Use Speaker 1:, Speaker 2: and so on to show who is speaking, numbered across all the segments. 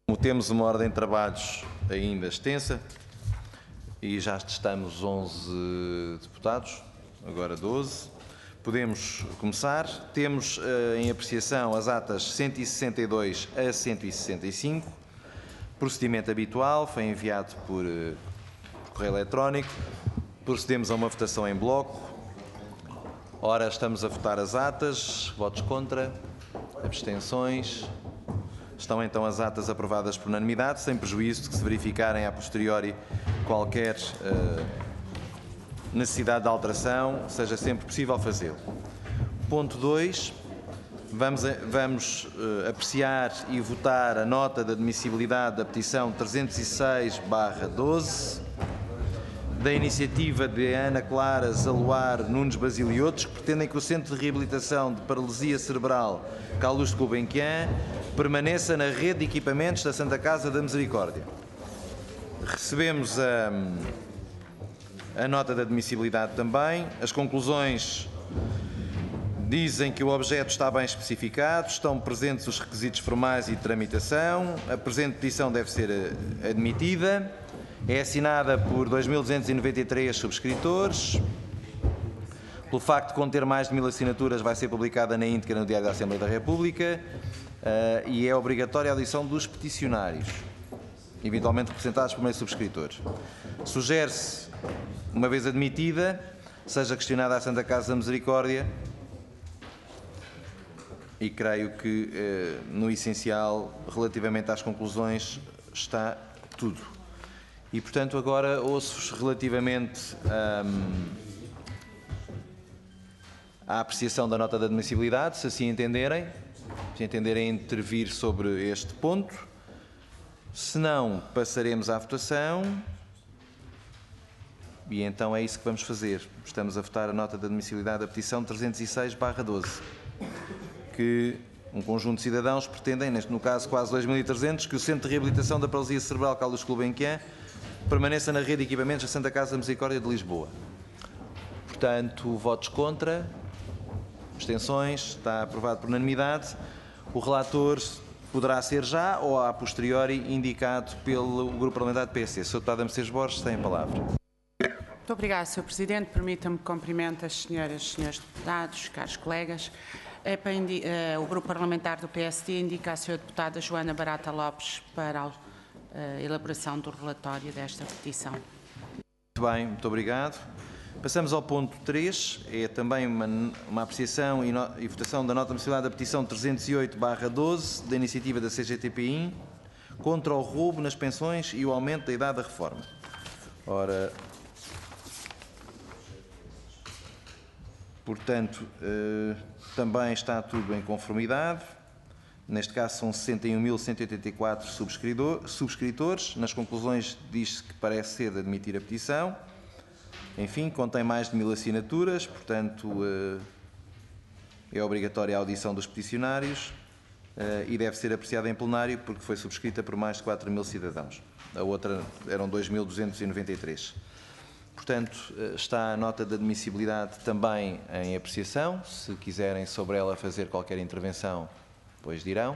Speaker 1: Como temos uma ordem de trabalhos ainda extensa e já testamos 11 deputados, agora 12, podemos começar. Temos em apreciação as atas 162 a 165. Procedimento habitual, foi enviado por correio eletrónico. Procedemos a uma votação em bloco. Ora, estamos a votar as atas. Votos contra? Abstenções? Estão então as atas aprovadas por unanimidade, sem prejuízo de que se verificarem a posteriori qualquer necessidade de alteração, seja sempre possível fazê-lo. Ponto 2. Vamos apreciar e votar a nota de admissibilidade da petição 306/12 da iniciativa de Ana Clara Zaluar Nunes Basílio e outros, que pretendem que o Centro de Reabilitação de Paralisia Cerebral Carlos de Gulbenkian permaneça na rede de equipamentos da Santa Casa da Misericórdia. Recebemos a nota de admissibilidade também. As conclusões dizem que o objeto está bem especificado, estão presentes os requisitos formais e de tramitação, a presente petição deve ser admitida, é assinada por 2.293 subscritores. Pelo facto de conter mais de 1.000 assinaturas, vai ser publicada na íntegra no Diário da Assembleia da República e é obrigatória a audição dos peticionários, eventualmente representados por meio de subscritores. Sugere-se, uma vez admitida, seja questionada à Santa Casa da Misericórdia e creio que, no essencial, relativamente às conclusões, está tudo. E, portanto, agora ouço-vos relativamente à apreciação da nota de admissibilidade, se assim entenderem, intervir sobre este ponto. Se não, passaremos à votação. E então é isso que vamos fazer. Estamos a votar a nota de admissibilidade da petição 306/12, que um conjunto de cidadãos pretendem, no caso quase 2.300, que o Centro de Reabilitação da Paralisia Cerebral Carlos de Gulbenkian permaneça na rede de equipamentos da Santa Casa da Misericórdia de Lisboa. Portanto, votos contra, abstenções, está aprovado por unanimidade. O relator poderá ser já ou a posteriori indicado pelo Grupo Parlamentar do PSD. Sr. Deputado Mercedes Borges tem a palavra.
Speaker 2: Muito obrigada, Sr. Presidente. Permita-me que cumprimente as senhoras e senhores deputados, caros colegas. O Grupo Parlamentar do PSD indica a Sra. Deputada Joana Barata Lopes para a elaboração do relatório desta petição.
Speaker 1: Muito bem, muito obrigado. Passamos ao ponto 3, é também uma apreciação e votação da nota de admissibilidade da petição 308/12 da iniciativa da CGTPI contra o roubo nas pensões e o aumento da idade da reforma. Ora, portanto, também está tudo em conformidade. Neste caso são 61.184 subscritores. Nas conclusões diz-se que parece ser de admitir a petição. Enfim, contém mais de 1.000 assinaturas, portanto, é obrigatória a audição dos peticionários e deve ser apreciada em plenário porque foi subscrita por mais de 4.000 cidadãos. A outra eram 2.293. Portanto, está a nota de admissibilidade também em apreciação. Se quiserem sobre ela fazer qualquer intervenção, pois dirão.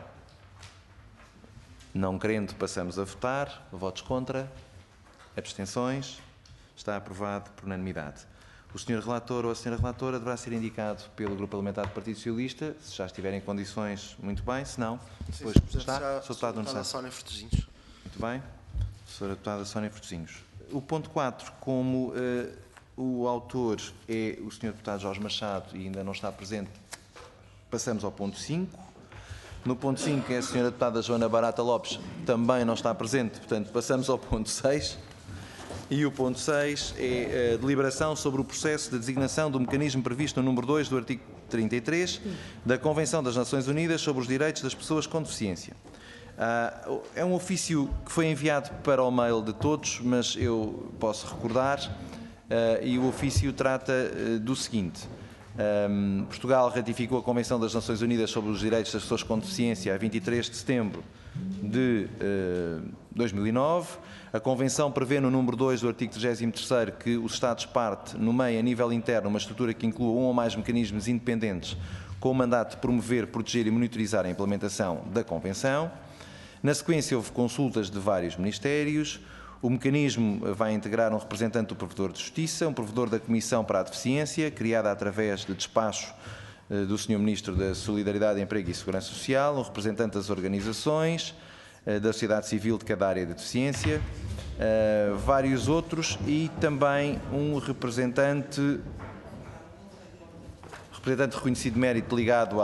Speaker 1: Não querendo, passamos a votar. Votos contra? Abstenções? Está aprovado por unanimidade. O Sr. Relator ou a Sra. Relatora deverá ser indicado pelo Grupo Parlamentar do Partido Socialista, se já estiver em condições, muito bem, se não, depois está. Sr. Deputado Nuno Santos.
Speaker 3: Sónia Fortezinhos.
Speaker 1: Muito bem. Sra. Deputada Sónia Fortezinhos. O ponto 4, como o autor é o Sr. Deputado Jorge Machado e ainda não está presente, passamos ao ponto 5. No ponto 5 é a Sra. Deputada Joana Barata Lopes, também não está presente, portanto passamos ao ponto 6. E o ponto 6 é a deliberação sobre o processo de designação do mecanismo previsto no número 2 do artigo 33 da Convenção das Nações Unidas sobre os Direitos das Pessoas com Deficiência. É um ofício que foi enviado para o mail de todos, mas eu posso recordar, e o ofício trata do seguinte. Portugal ratificou a Convenção das Nações Unidas sobre os Direitos das Pessoas com Deficiência a 23 de setembro de 2009. A Convenção prevê no número 2 do artigo 33º que os Estados-parte nomeiem a nível interno uma estrutura que inclua um ou mais mecanismos independentes com o mandato de promover, proteger e monitorizar a implementação da Convenção. Na sequência, houve consultas de vários ministérios. O mecanismo vai integrar um representante do Provedor de Justiça, um provedor da Comissão para a Deficiência, criada através de despacho do Sr. Ministro da Solidariedade, Emprego e Segurança Social, um representante das organizações, da sociedade civil de cada área de deficiência, vários outros e também um representante reconhecido de mérito ligado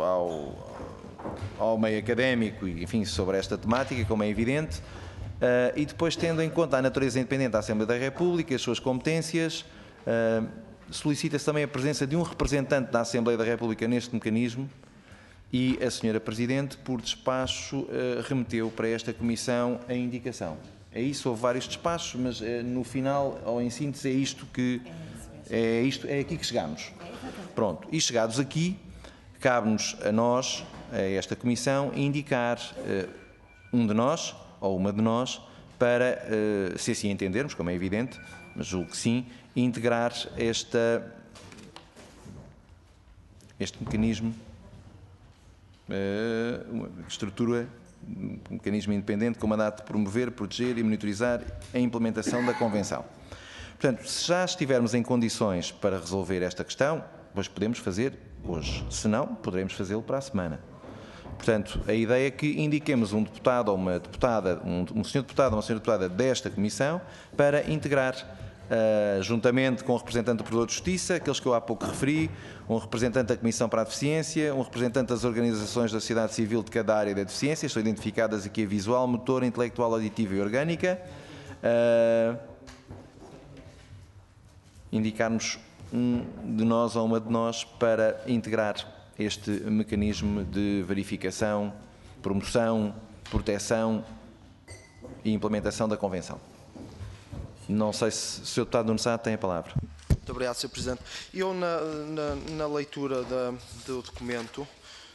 Speaker 1: ao meio académico e, enfim, sobre esta temática, como é evidente, e depois, tendo em conta a natureza independente da Assembleia da República, as suas competências, solicita-se também a presença de um representante da Assembleia da República neste mecanismo e a Sra. Presidente, por despacho, remeteu para esta Comissão a indicação. É isso, houve vários despachos, mas no final, ou em síntese, é aqui que chegamos. Pronto, e chegados aqui, cabe-nos a nós, a esta Comissão, indicar um de nós, ou uma de nós, para, se assim entendermos, como é evidente, mas julgo que sim, integrar este mecanismo, uma estrutura, um mecanismo independente com o mandato de promover, proteger e monitorizar a implementação da Convenção. Portanto, se já estivermos em condições para resolver esta questão, pois podemos fazer hoje. Se não, poderemos fazê-lo para a semana. Portanto, a ideia é que indiquemos um deputado ou uma deputada, um senhor deputado ou uma senhora deputada desta Comissão para integrar, juntamente com o representante do Provedor de Justiça, aqueles que eu há pouco referi, um representante da Comissão para a Deficiência, um representante das organizações da sociedade civil de cada área da deficiência, estão identificadas aqui a visual, motor, intelectual, auditiva e orgânica, indicarmos um de nós ou uma de nós para integrar este mecanismo de verificação, promoção, proteção e implementação da Convenção. Não sei se o Sr. Deputado Nuno Sá tem a palavra.
Speaker 3: Muito obrigado, Sr. Presidente. Eu, na leitura do documento,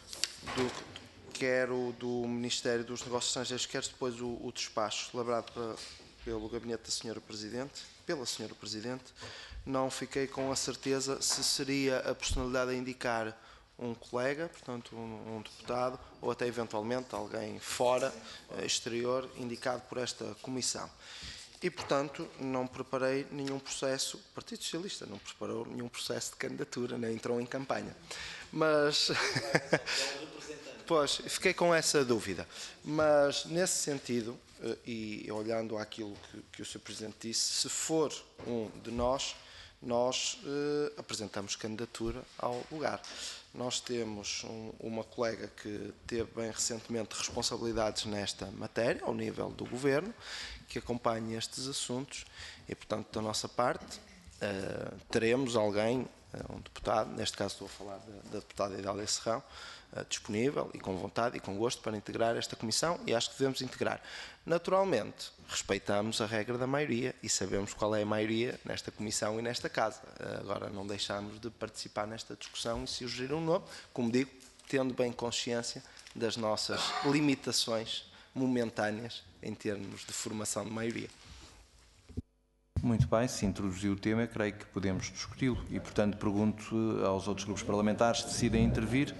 Speaker 3: quer do Ministério dos Negócios Estrangeiros, quer depois o despacho elaborado pelo Gabinete da Sra. Presidente, pela Sra. Presidente, não fiquei com a certeza se seria a personalidade a indicar um colega, portanto um deputado, ou até eventualmente alguém fora, exterior, indicado por esta Comissão. E, portanto, não preparei nenhum processo, o Partido Socialista não preparou nenhum processo de candidatura, nem entrou em campanha. Mas, pois, fiquei com essa dúvida. Mas, nesse sentido, e olhando àquilo que o Sr. Presidente disse, se for um de nós apresentamos candidatura ao lugar. Nós temos uma colega que teve bem recentemente responsabilidades nesta matéria, ao nível do Governo, que acompanha estes assuntos e, portanto, da nossa parte, teremos alguém, um deputado, neste caso estou a falar da deputada Idália Serrão, disponível e com vontade e com gosto para integrar esta Comissão e acho que devemos integrar. Naturalmente, respeitamos a regra da maioria e sabemos qual é a maioria nesta Comissão e nesta Casa. Agora, não deixamos de participar nesta discussão e se surgir um nome, como digo, tendo bem consciência das nossas limitações momentâneas em termos de formação de maioria.
Speaker 1: Muito bem, se introduziu o tema, creio que podemos discuti-lo e, portanto, pergunto aos outros grupos parlamentares se decidem intervir.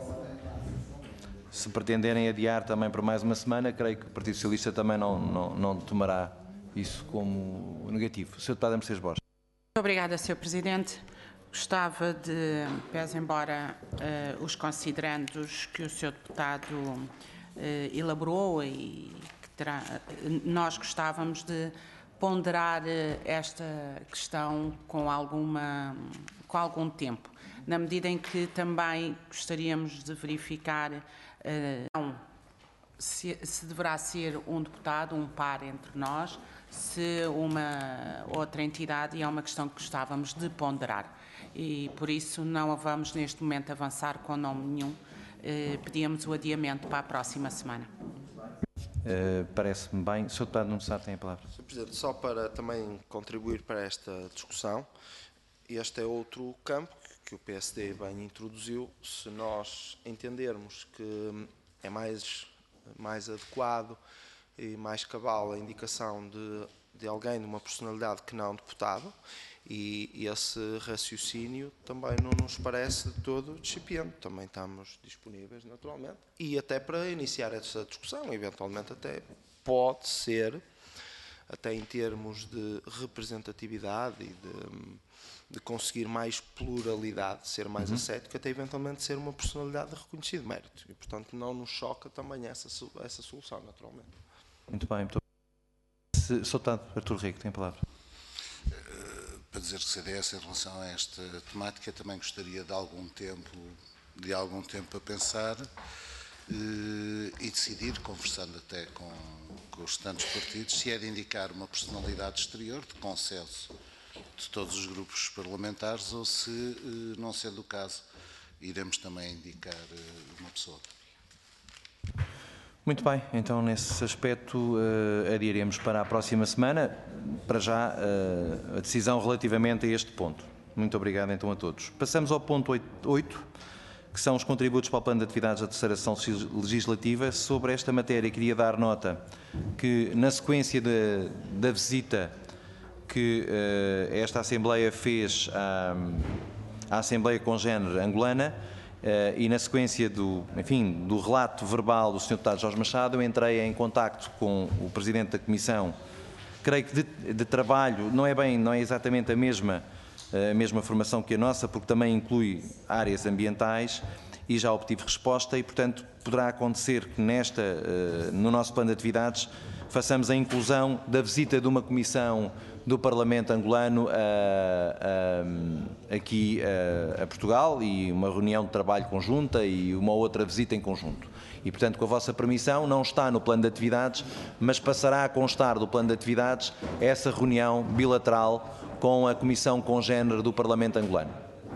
Speaker 1: Se pretenderem adiar também por mais uma semana, creio que o Partido Socialista também não tomará isso como negativo. Sr. Deputado Mercedes Borges.
Speaker 2: Muito obrigada, Sr. Presidente. Gostava de, pese embora os considerandos que o Sr. Deputado elaborou e que terá, nós gostávamos de ponderar esta questão com algum tempo, na medida em que também gostaríamos de verificar se deverá ser um deputado, um par entre nós, se uma outra entidade, e é uma questão que gostávamos de ponderar. E, por isso, não vamos neste momento avançar com nome nenhum. Pedíamos o adiamento para a próxima semana.
Speaker 1: Parece-me bem. Sr. Deputado Nuno Sá tem a palavra.
Speaker 3: Sr. Presidente, só para também contribuir para esta discussão, este é outro campo que o PSD bem introduziu. Se nós entendermos que é mais adequado e mais cabal a indicação de de alguém, de uma personalidade que não deputado, e esse raciocínio também não nos parece de todo desafiante. Também estamos disponíveis, naturalmente, e até para iniciar essa discussão, eventualmente até pode ser, até em termos de representatividade e de conseguir mais pluralidade, ser mais ascético, até eventualmente ser uma personalidade de reconhecido mérito. E, portanto, não nos choca também essa solução, naturalmente.
Speaker 1: Muito bem, muito Sr. Deputado Artur Rego, tem a palavra.
Speaker 4: Para dizer que o CDS, em relação a esta temática, também gostaria de algum tempo a pensar e decidir, conversando até com os restantes partidos, se é de indicar uma personalidade exterior, de consenso de todos os grupos parlamentares, ou se, não sendo o caso, iremos também indicar uma pessoa.
Speaker 1: Muito bem, então nesse aspecto adiaremos para a próxima semana, para já a decisão relativamente a este ponto. Muito obrigado então a todos. Passamos ao ponto 8, que são os contributos para o plano de atividades da terceira sessão legislativa. Sobre esta matéria queria dar nota que na sequência da visita que esta Assembleia fez à Assembleia Congénere angolana, e na sequência do relato verbal do Sr. Deputado Jorge Machado, eu entrei em contacto com o Presidente da Comissão, creio que de trabalho, não é exatamente a mesma formação que a nossa, porque também inclui áreas ambientais, e já obtive resposta, e portanto poderá acontecer que no nosso plano de atividades façamos a inclusão da visita de uma comissão do Parlamento angolano aqui a Portugal, e uma reunião de trabalho conjunta e uma outra visita em conjunto. E, portanto, com a vossa permissão, não está no plano de atividades, mas passará a constar do plano de atividades essa reunião bilateral com a Comissão Congénere do Parlamento angolano.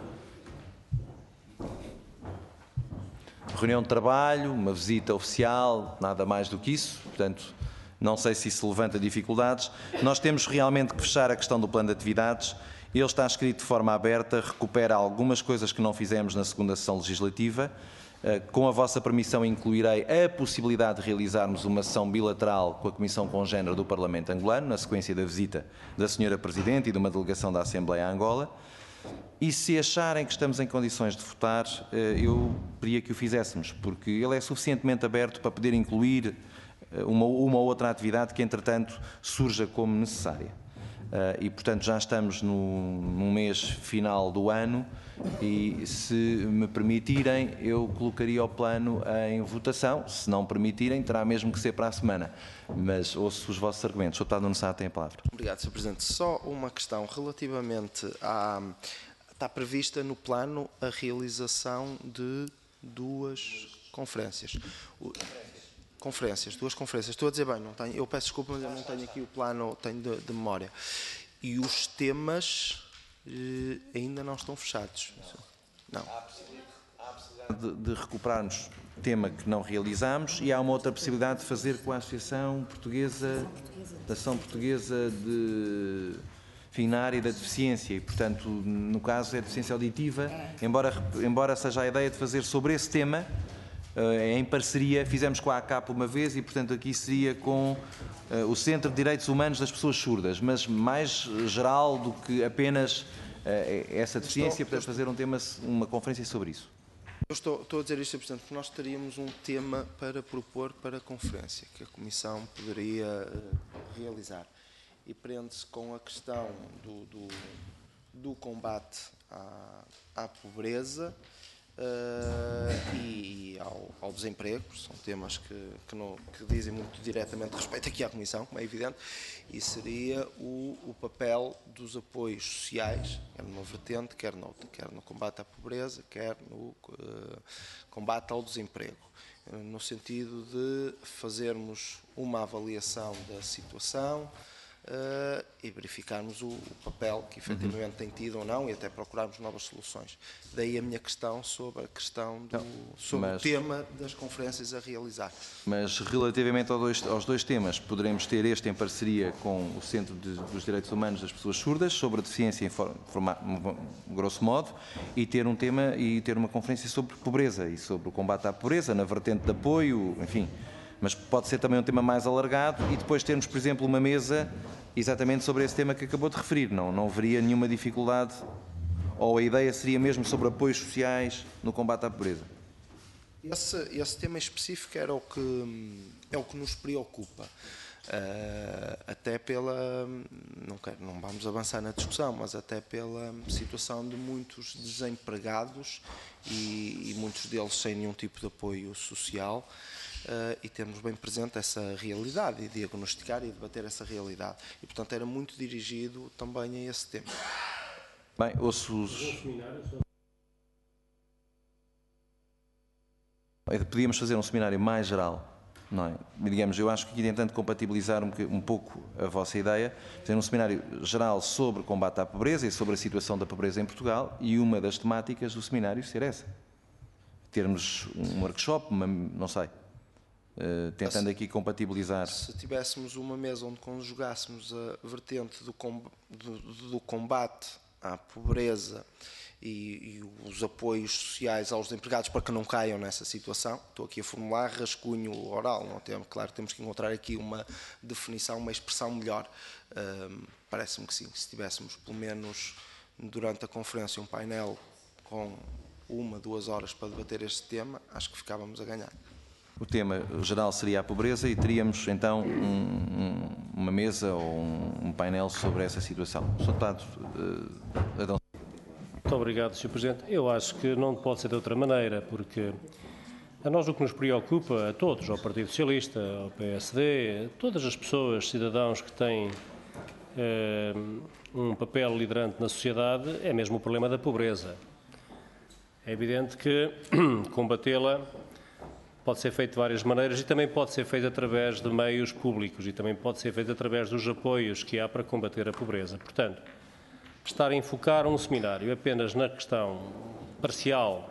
Speaker 1: Reunião de trabalho, uma visita oficial, nada mais do que isso, portanto, não sei se isso levanta dificuldades. Nós temos realmente que fechar a questão do plano de atividades. Ele está escrito de forma aberta, recupera algumas coisas que não fizemos na segunda sessão legislativa. Com a vossa permissão, incluirei a possibilidade de realizarmos uma sessão bilateral com a Comissão Congénere do Parlamento angolano, na sequência da visita da Sra. Presidente e de uma delegação da Assembleia a Angola. E se acharem que estamos em condições de votar, eu pedia que o fizéssemos, porque ele é suficientemente aberto para poder incluir uma ou outra atividade que, entretanto, surja como necessária. E, portanto, já estamos no mês final do ano e, se me permitirem, eu colocaria o plano em votação. Se não permitirem, terá mesmo que ser para a semana. Mas ouço os vossos argumentos. O Sr. Deputado Nuno Sá tem a palavra.
Speaker 3: Obrigado, Sr. Presidente. Só uma questão relativamente Está prevista no plano a realização de duas conferências. Duas conferências. Estou a dizer bem, não tenho, eu peço desculpa, mas eu não tenho aqui o plano, tenho de memória. E os temas ainda não estão fechados. Não.
Speaker 1: Há a possibilidade de recuperarmos tema que não realizámos, e há uma outra possibilidade de fazer com a Associação Portuguesa, da Ação Portuguesa na área da deficiência, e, portanto, no caso é deficiência auditiva, embora seja a ideia de fazer sobre esse tema, em parceria, fizemos com a ACAP uma vez, e, portanto, aqui seria com o Centro de Direitos Humanos das Pessoas Surdas, mas mais geral do que apenas essa deficiência, para fazer uma conferência sobre isso.
Speaker 3: Eu estou a dizer isto, portanto, porque nós teríamos um tema para propor para a conferência, que a Comissão poderia realizar, e prende-se com a questão do combate à pobreza e ao desemprego. São temas que dizem muito diretamente respeito aqui à Comissão, como é evidente, e seria o papel dos apoios sociais, quer numa vertente, quer noutra, quer no combate à pobreza, quer no combate ao desemprego, no sentido de fazermos uma avaliação da situação, e verificarmos o papel que efetivamente tem tido ou não, e até procurarmos novas soluções. Daí a minha questão sobre o tema das conferências a realizar.
Speaker 1: Mas relativamente aos dois temas, poderemos ter este em parceria com o Centro dos Direitos Humanos das Pessoas Surdas, sobre a deficiência grosso modo, e ter um tema e ter uma conferência sobre pobreza e sobre o combate à pobreza, na vertente de apoio, enfim, Mas pode ser também um tema mais alargado e depois termos, por exemplo, uma mesa exatamente sobre esse tema que acabou de referir. Não haveria nenhuma dificuldade, ou a ideia seria mesmo sobre apoios sociais no combate à pobreza?
Speaker 3: Esse tema específico é o que nos preocupa. Até pela, não vamos avançar na discussão, mas até pela situação de muitos desempregados e muitos deles sem nenhum tipo de apoio social, e temos bem presente essa realidade e diagnosticar e debater essa realidade. E, portanto, era muito dirigido também a esse tema.
Speaker 1: Bem, podíamos fazer um seminário mais geral, não é? Digamos, eu acho que tentando compatibilizar um pouco a vossa ideia, fazer um seminário geral sobre combate à pobreza e sobre a situação da pobreza em Portugal, e uma das temáticas do seminário ser essa. Termos um workshop, não sei, tentando aqui compatibilizar.
Speaker 3: Se tivéssemos uma mesa onde conjugássemos a vertente do combate à pobreza e os apoios sociais aos empregados para que não caiam nessa situação, estou aqui a formular rascunho oral, não temos, claro que temos que encontrar aqui uma definição, uma expressão melhor. Parece-me que sim, se tivéssemos pelo menos durante a conferência um painel com 1, 2 horas para debater este tema, acho que ficávamos a ganhar.
Speaker 1: O tema geral seria a pobreza e teríamos então uma mesa ou um painel sobre essa situação. Sr. Deputado Adão.
Speaker 5: Muito obrigado, Sr. Presidente. Eu acho que não pode ser de outra maneira, porque a nós o que nos preocupa, a todos, ao Partido Socialista, ao PSD, a todas as pessoas, cidadãos que têm um papel liderante na sociedade, é mesmo o problema da pobreza. É evidente que combatê-la pode ser feito de várias maneiras e também pode ser feito através de meios públicos e também pode ser feito através dos apoios que há para combater a pobreza. Portanto, estar a enfocar um seminário apenas na questão parcial,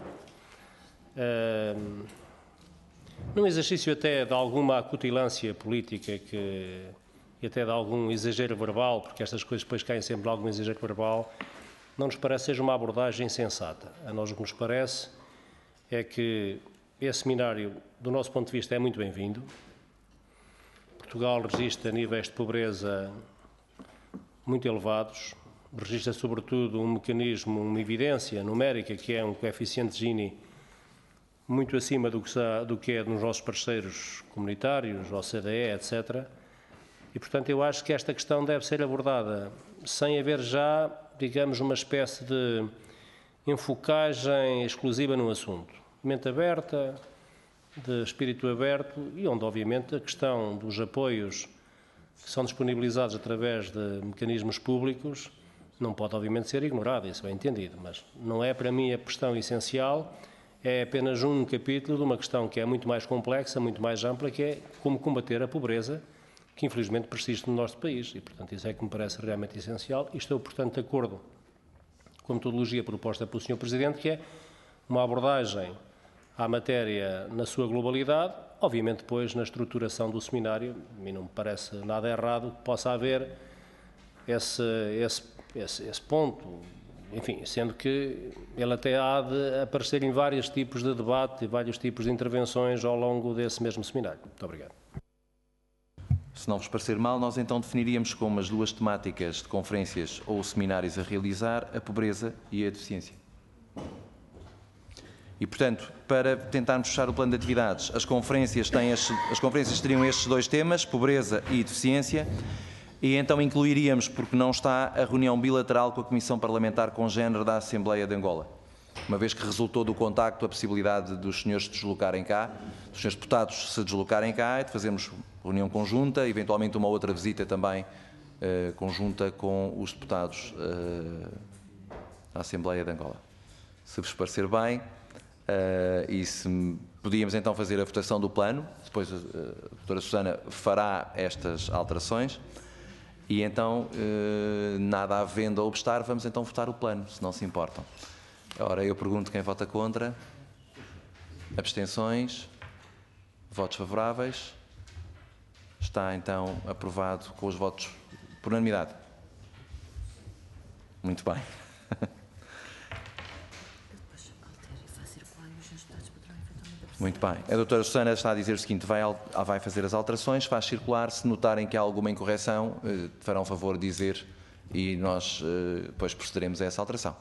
Speaker 5: num exercício até de alguma acutilância política e até de algum exagero verbal, porque estas coisas depois caem sempre de algum exagero verbal, não nos parece seja uma abordagem sensata. A nós o que nos parece é que esse seminário, do nosso ponto de vista, é muito bem-vindo. Portugal registra níveis de pobreza muito elevados, registra sobretudo um mecanismo, uma evidência numérica, que é um coeficiente Gini muito acima do que é nos nossos parceiros comunitários, OCDE, etc. E, portanto, eu acho que esta questão deve ser abordada sem haver já, digamos, uma espécie de enfocagem exclusiva no assunto. Mente aberta, de espírito aberto e onde, obviamente, a questão dos apoios que são disponibilizados através de mecanismos públicos não pode, obviamente, ser ignorada, isso é entendido, mas não é, para mim, a questão essencial, é apenas um capítulo de uma questão que é muito mais complexa, muito mais ampla, que é como combater a pobreza, que infelizmente persiste no nosso país, e, portanto, isso é que me parece realmente essencial, e estou, portanto, de acordo com a metodologia proposta pelo Sr. Presidente, que é uma abordagem à matéria na sua globalidade, obviamente depois na estruturação do seminário, a mim não me parece nada errado que possa haver esse ponto, enfim, sendo que ele até há de aparecer em vários tipos de debate e vários tipos de intervenções ao longo desse mesmo seminário. Muito obrigado.
Speaker 1: Se não vos parecer mal, nós então definiríamos como as duas temáticas de conferências ou seminários a realizar a pobreza e a deficiência. E, portanto, para tentarmos fechar o plano de atividades, as conferências teriam estes dois temas, pobreza e deficiência, e então incluiríamos, porque não está, a reunião bilateral com a Comissão Parlamentar Congénere da Assembleia de Angola, uma vez que resultou do contacto a possibilidade dos senhores se deslocarem cá, dos senhores deputados se deslocarem cá e de fazermos reunião conjunta, eventualmente uma outra visita também conjunta com os deputados da Assembleia de Angola. Se vos parecer bem, e se podíamos então fazer a votação do plano, depois a doutora Susana fará estas alterações, e então, nada havendo a obstar, vamos então votar o plano, se não se importam. Ora, eu pergunto quem vota contra. Abstenções? Votos favoráveis? Está então aprovado com os votos por unanimidade. Muito bem. Muito bem. A doutora Susana está a dizer o seguinte, vai fazer as alterações, faz circular, se notarem que há alguma incorreção, farão favor de dizer e nós depois procederemos a essa alteração.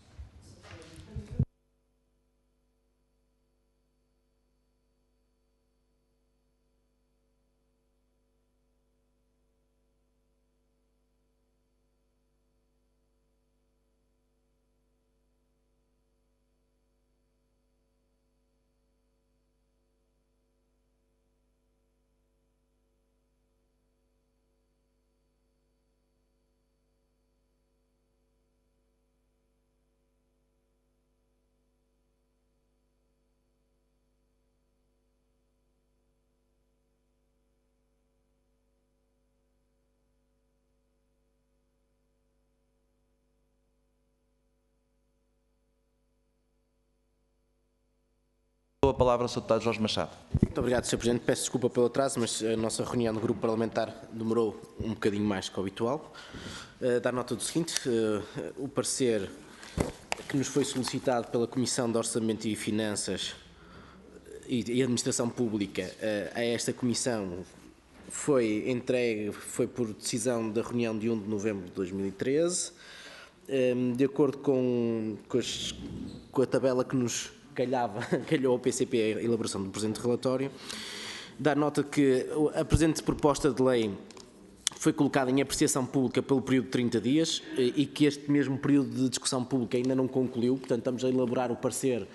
Speaker 1: A palavra ao Sr. Deputado Jorge Machado.
Speaker 6: Muito obrigado, Sr. Presidente. Peço desculpa pelo atraso, mas a nossa reunião do Grupo Parlamentar demorou um bocadinho mais que o habitual. Dar nota do seguinte, o parecer que nos foi solicitado pela Comissão de Orçamento e Finanças e Administração Pública a esta Comissão foi entregue, foi por decisão da reunião de 1 de novembro de 2013, de acordo com a tabela que nos calhou ao PCP a elaboração do presente relatório. Dar nota que a presente proposta de lei foi colocada em apreciação pública pelo período de 30 dias e que este mesmo período de discussão pública ainda não concluiu, portanto estamos a elaborar o parecer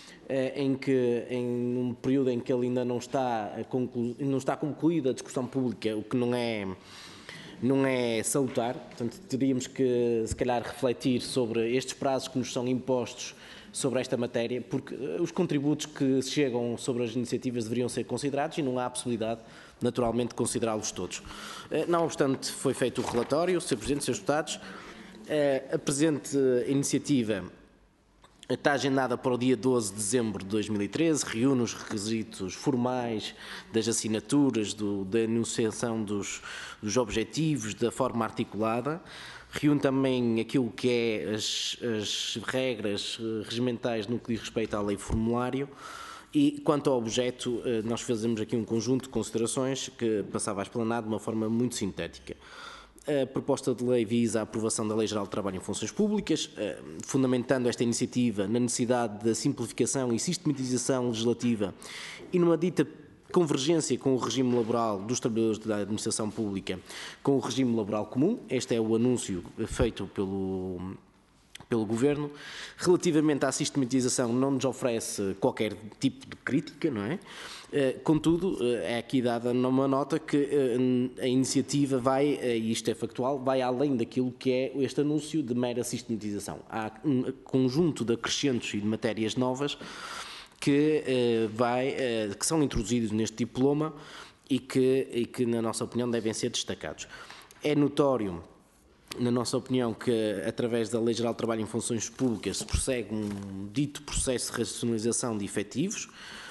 Speaker 6: em um período em que ele ainda não está concluída a discussão pública, o que não é salutar. Portanto, teríamos que, se calhar, refletir sobre estes prazos que nos são impostos sobre esta matéria, porque os contributos que chegam sobre as iniciativas deveriam ser considerados e não há a possibilidade, naturalmente, de considerá-los todos. Não obstante, foi feito o relatório, Sr. Presidente, Srs. Deputados. A presente iniciativa está agendada para o dia 12 de dezembro de 2013, reúne os requisitos formais das assinaturas, da enunciação dos objetivos, da forma articulada, reúne também aquilo que é as regras regimentais no que diz respeito à lei formulário e, quanto ao objeto, nós fazemos aqui um conjunto de considerações que passava a explanar de uma forma muito sintética. A proposta de lei visa a aprovação da Lei Geral de Trabalho em Funções Públicas, fundamentando esta iniciativa na necessidade da simplificação e sistematização legislativa e numa dita convergência com o regime laboral dos trabalhadores da administração pública com o regime laboral comum. Este é o anúncio feito pelo Governo. Relativamente à sistematização, não nos oferece qualquer tipo de crítica, não é? Contudo, é aqui dada uma nota que a iniciativa vai, e isto é factual, vai além daquilo que é este anúncio de mera sistematização. Há um conjunto de acrescentos e de matérias novas que são introduzidos neste diploma e que, na nossa opinião, devem ser destacados. É notório, na nossa opinião, que através da Lei Geral de Trabalho em Funções Públicas se prossegue um dito processo de racionalização de efetivos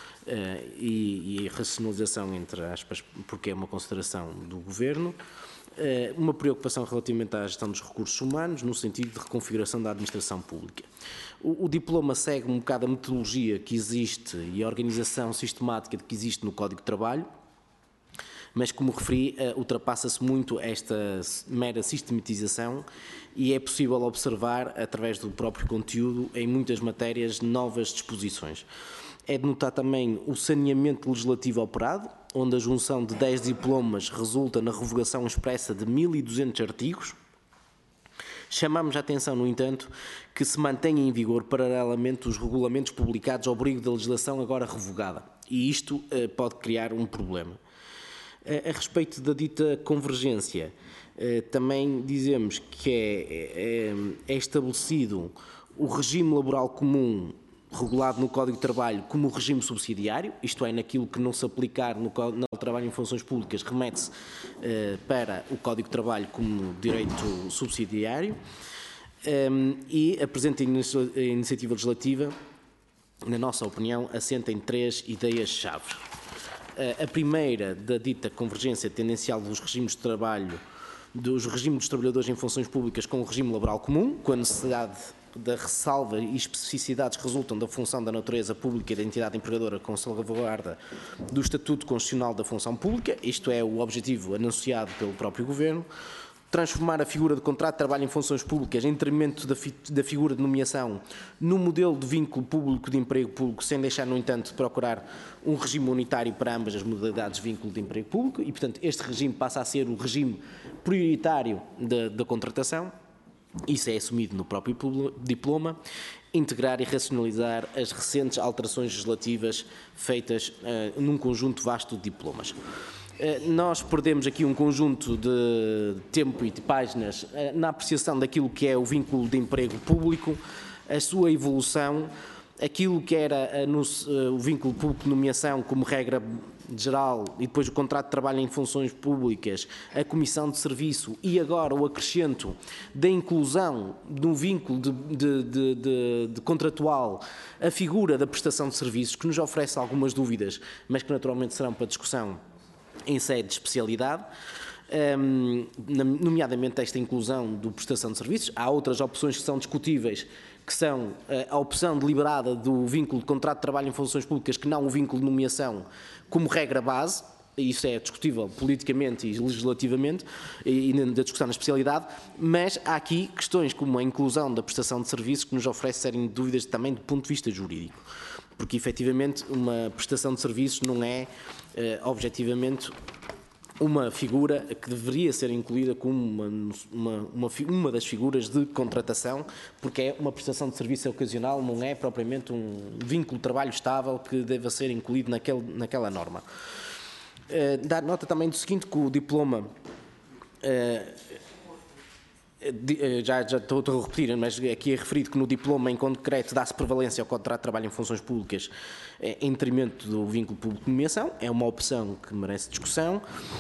Speaker 6: e racionalização, entre aspas, porque é uma consideração do Governo, uma preocupação relativamente à gestão dos recursos humanos, no sentido de reconfiguração da administração pública. O diploma segue um bocado a metodologia que existe e a organização sistemática que existe no Código de Trabalho, mas, como referi, ultrapassa-se muito esta mera sistematização e é possível observar, através do próprio conteúdo, em muitas matérias, novas disposições. É de notar também o saneamento legislativo operado, onde a junção de 10 diplomas resulta na revogação expressa de 1.200 artigos. Chamamos a atenção, no entanto, que se mantém em vigor paralelamente os regulamentos publicados ao abrigo da legislação agora revogada, e isto pode criar um problema. A respeito da dita convergência, também dizemos que é estabelecido o regime laboral comum regulado no Código de Trabalho como regime subsidiário, isto é, naquilo que não se aplicar no trabalho em funções públicas remete-se para o Código de Trabalho como direito subsidiário, e a presente iniciativa legislativa, na nossa opinião, assenta em 3 ideias-chave. A primeira, da dita convergência tendencial dos regimes de trabalho, dos regimes dos trabalhadores em funções públicas com o regime laboral comum, com a necessidade da ressalva e especificidades que resultam da função da natureza pública e da entidade empregadora com salvaguarda do Estatuto Constitucional da Função Pública, isto é o objetivo anunciado pelo próprio Governo. Transformar a figura de contrato de trabalho em funções públicas em detrimento da figura de nomeação no modelo de vínculo público de emprego público, sem deixar, no entanto, de procurar um regime unitário para ambas as modalidades de vínculo de emprego público e, portanto, este regime passa a ser o regime prioritário da contratação. Isso é assumido no próprio diploma. Integrar e racionalizar as recentes alterações legislativas feitas num conjunto vasto de diplomas. Nós perdemos aqui um conjunto de tempo e de páginas na apreciação daquilo que é o vínculo de emprego público, a sua evolução, aquilo que era o vínculo público de nomeação como regra geral e depois o contrato de trabalho em funções públicas, a comissão de serviço e agora o acrescento da inclusão de um vínculo de contratual, a figura da prestação de serviços, que nos oferece algumas dúvidas, mas que naturalmente serão para discussão em sede de especialidade, nomeadamente esta inclusão do prestação de serviços. Há outras opções que são discutíveis, que são a opção deliberada do vínculo de contrato de trabalho em funções públicas, que não o vínculo de nomeação como regra base. Isso é discutível politicamente e legislativamente e da discussão na especialidade, mas há aqui questões como a inclusão da prestação de serviços que nos oferece série de dúvidas também do ponto de vista jurídico, porque efetivamente uma prestação de serviços não é objetivamente uma figura que deveria ser incluída como uma das figuras de contratação, porque é uma prestação de serviço ocasional, não é propriamente um vínculo de trabalho estável que deva ser incluído naquela norma. Dar nota também do seguinte, que o diploma, já estou a repetir, mas aqui é referido que no diploma em concreto dá-se prevalência ao contrato de trabalho em funções públicas em detrimento do vínculo público de nomeação, é uma opção que merece discussão.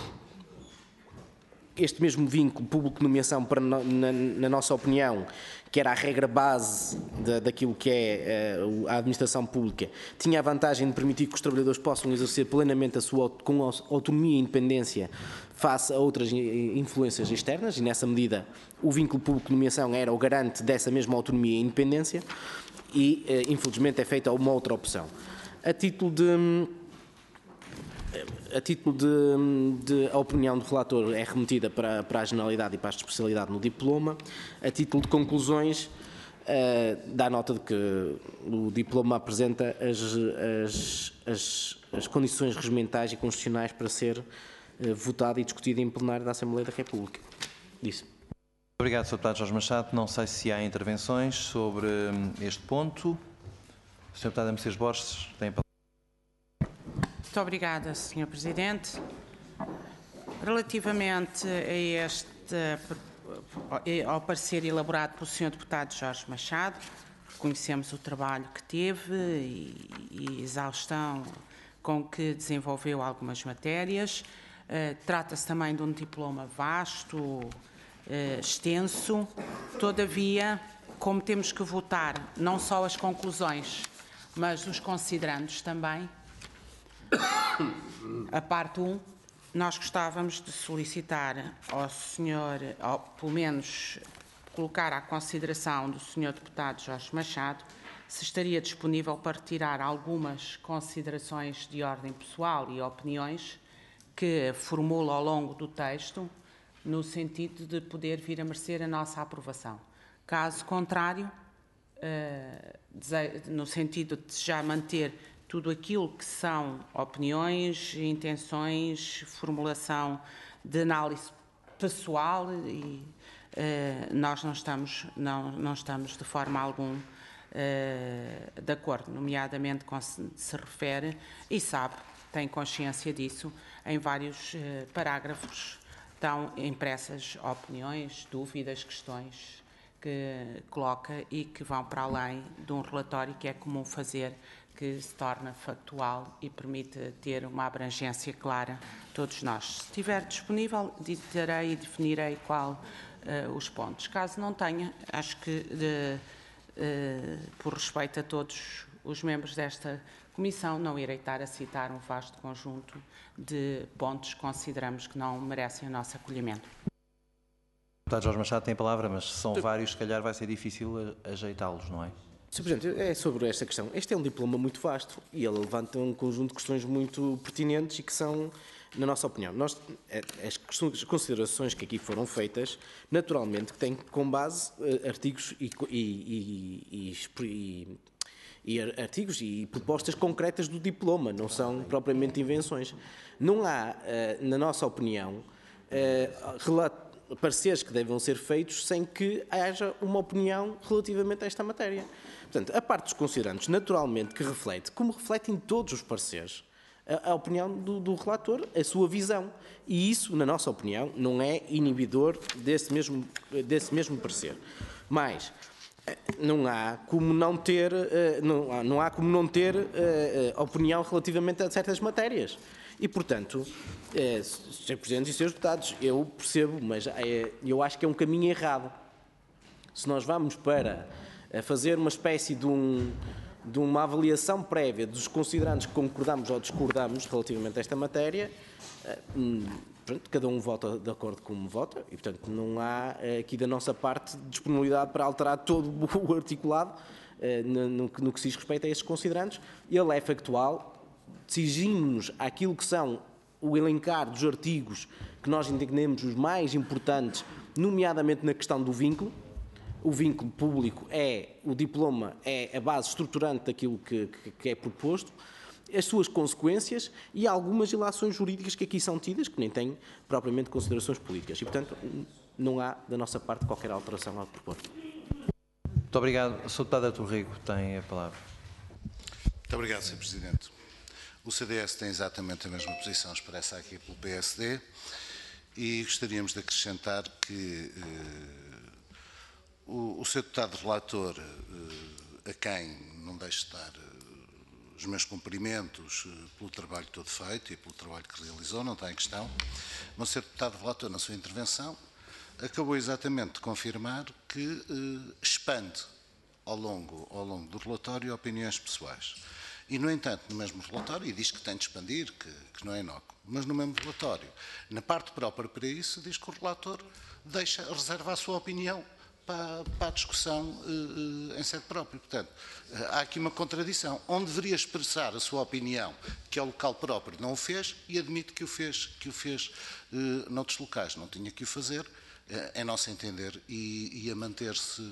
Speaker 6: Este mesmo vínculo público de nomeação, na nossa opinião, que era a regra base daquilo que é a administração pública, tinha a vantagem de permitir que os trabalhadores possam exercer plenamente com autonomia e independência face a outras influências externas, e nessa medida o vínculo público de nomeação era o garante dessa mesma autonomia e independência, e infelizmente é feita uma outra opção. A título de a opinião do relator é remetida para a generalidade e para a especialidade no diploma. A título de conclusões, dá nota de que o diploma apresenta as condições regimentais e constitucionais para ser votado e discutido em plenário da Assembleia da República. Disse.
Speaker 1: Obrigado, Sr. Deputado Jorge Machado. Não sei se há intervenções sobre este ponto. Sr. Deputado Mercedes Borges, tem a palavra.
Speaker 2: Muito obrigada, Sr. Presidente. Relativamente ao parecer elaborado pelo Sr. Deputado Jorge Machado, conhecemos o trabalho que teve e exaustão com que desenvolveu algumas matérias. Trata-se também de um diploma vasto, extenso. Todavia, como temos que votar não só as conclusões, mas os considerandos também, a parte 1, nós gostávamos de solicitar ao senhor, pelo menos colocar à consideração do senhor deputado Jorge Machado, se estaria disponível para retirar algumas considerações de ordem pessoal e opiniões que formula ao longo do texto, no sentido de poder vir a merecer a nossa aprovação. Caso contrário, no sentido de já manter tudo aquilo que são opiniões, intenções, formulação de análise pessoal, e nós não estamos de forma alguma de acordo, nomeadamente quando se refere, e sabe, tem consciência disso, em vários parágrafos estão impressas opiniões, dúvidas, questões que coloca e que vão para além de um relatório que é comum fazer, que se torna factual e permite ter uma abrangência clara a todos nós. Se estiver disponível, ditarei e definirei qual os pontos. Caso não tenha, acho que, por respeito a todos os membros desta Comissão, não irei estar a citar um vasto conjunto de pontos que consideramos que não merecem o nosso acolhimento.
Speaker 1: Deputado Deputado Jorge Machado tem a palavra, mas se são vários, se calhar vai ser difícil ajeitá-los, não é?
Speaker 6: Sr. Presidente, é sobre esta questão. Este é um diploma muito vasto e ele levanta um conjunto de questões muito pertinentes e que são, na nossa opinião, as considerações que aqui foram feitas, naturalmente, que têm como base artigos artigos e propostas concretas do diploma, não são propriamente invenções. Não há, na nossa opinião, pareceres que devam ser feitos sem que haja uma opinião relativamente a esta matéria. Portanto, a parte dos considerandos, naturalmente, que reflete, como reflete em todos os pareceres, a opinião do relator, a sua visão. E isso, na nossa opinião, não é inibidor desse mesmo parecer. Mas não há como não ter, opinião relativamente a certas matérias. E, portanto, Sr. Presidente e Srs. Deputados, eu percebo, mas eu acho que é um caminho errado. Se nós vamos para fazer uma espécie de uma avaliação prévia dos considerandos que concordamos ou discordamos relativamente a esta matéria, pronto, cada um vota de acordo com como vota e, portanto, não há aqui da nossa parte disponibilidade para alterar todo o articulado no que se diz respeito a estes considerandos. Ele é factual, exigimos-nos àquilo que são o elencar dos artigos que nós entendemos os mais importantes, nomeadamente na questão do vínculo. O vínculo público o diploma é a base estruturante daquilo que é proposto, as suas consequências e algumas ilações jurídicas que aqui são tidas, que nem têm propriamente considerações políticas. E, portanto, não há, da nossa parte, qualquer alteração a propor.
Speaker 1: Muito obrigado. O Sr. Deputado Artur Rego tem a palavra.
Speaker 4: Muito obrigado, Sr. Presidente. O CDS tem exatamente a mesma posição expressa aqui pelo PSD e gostaríamos de acrescentar que o Sr. Deputado Relator, a quem não deixo de dar os meus cumprimentos pelo trabalho todo feito e pelo trabalho que realizou, não está em questão, mas o Sr. Deputado Relator, na sua intervenção, acabou exatamente de confirmar que expande ao longo do relatório opiniões pessoais. E, no entanto, no mesmo relatório, e diz que tem de expandir, que não é inócuo, mas no mesmo relatório, na parte própria para isso, diz que o relator reserva a sua opinião para a discussão em sede própria. Portanto, há aqui uma contradição. Onde deveria expressar a sua opinião, que é o local próprio, não o fez, e admite que o fez noutros locais. Não tinha que o fazer, é nosso entender, e a manter-se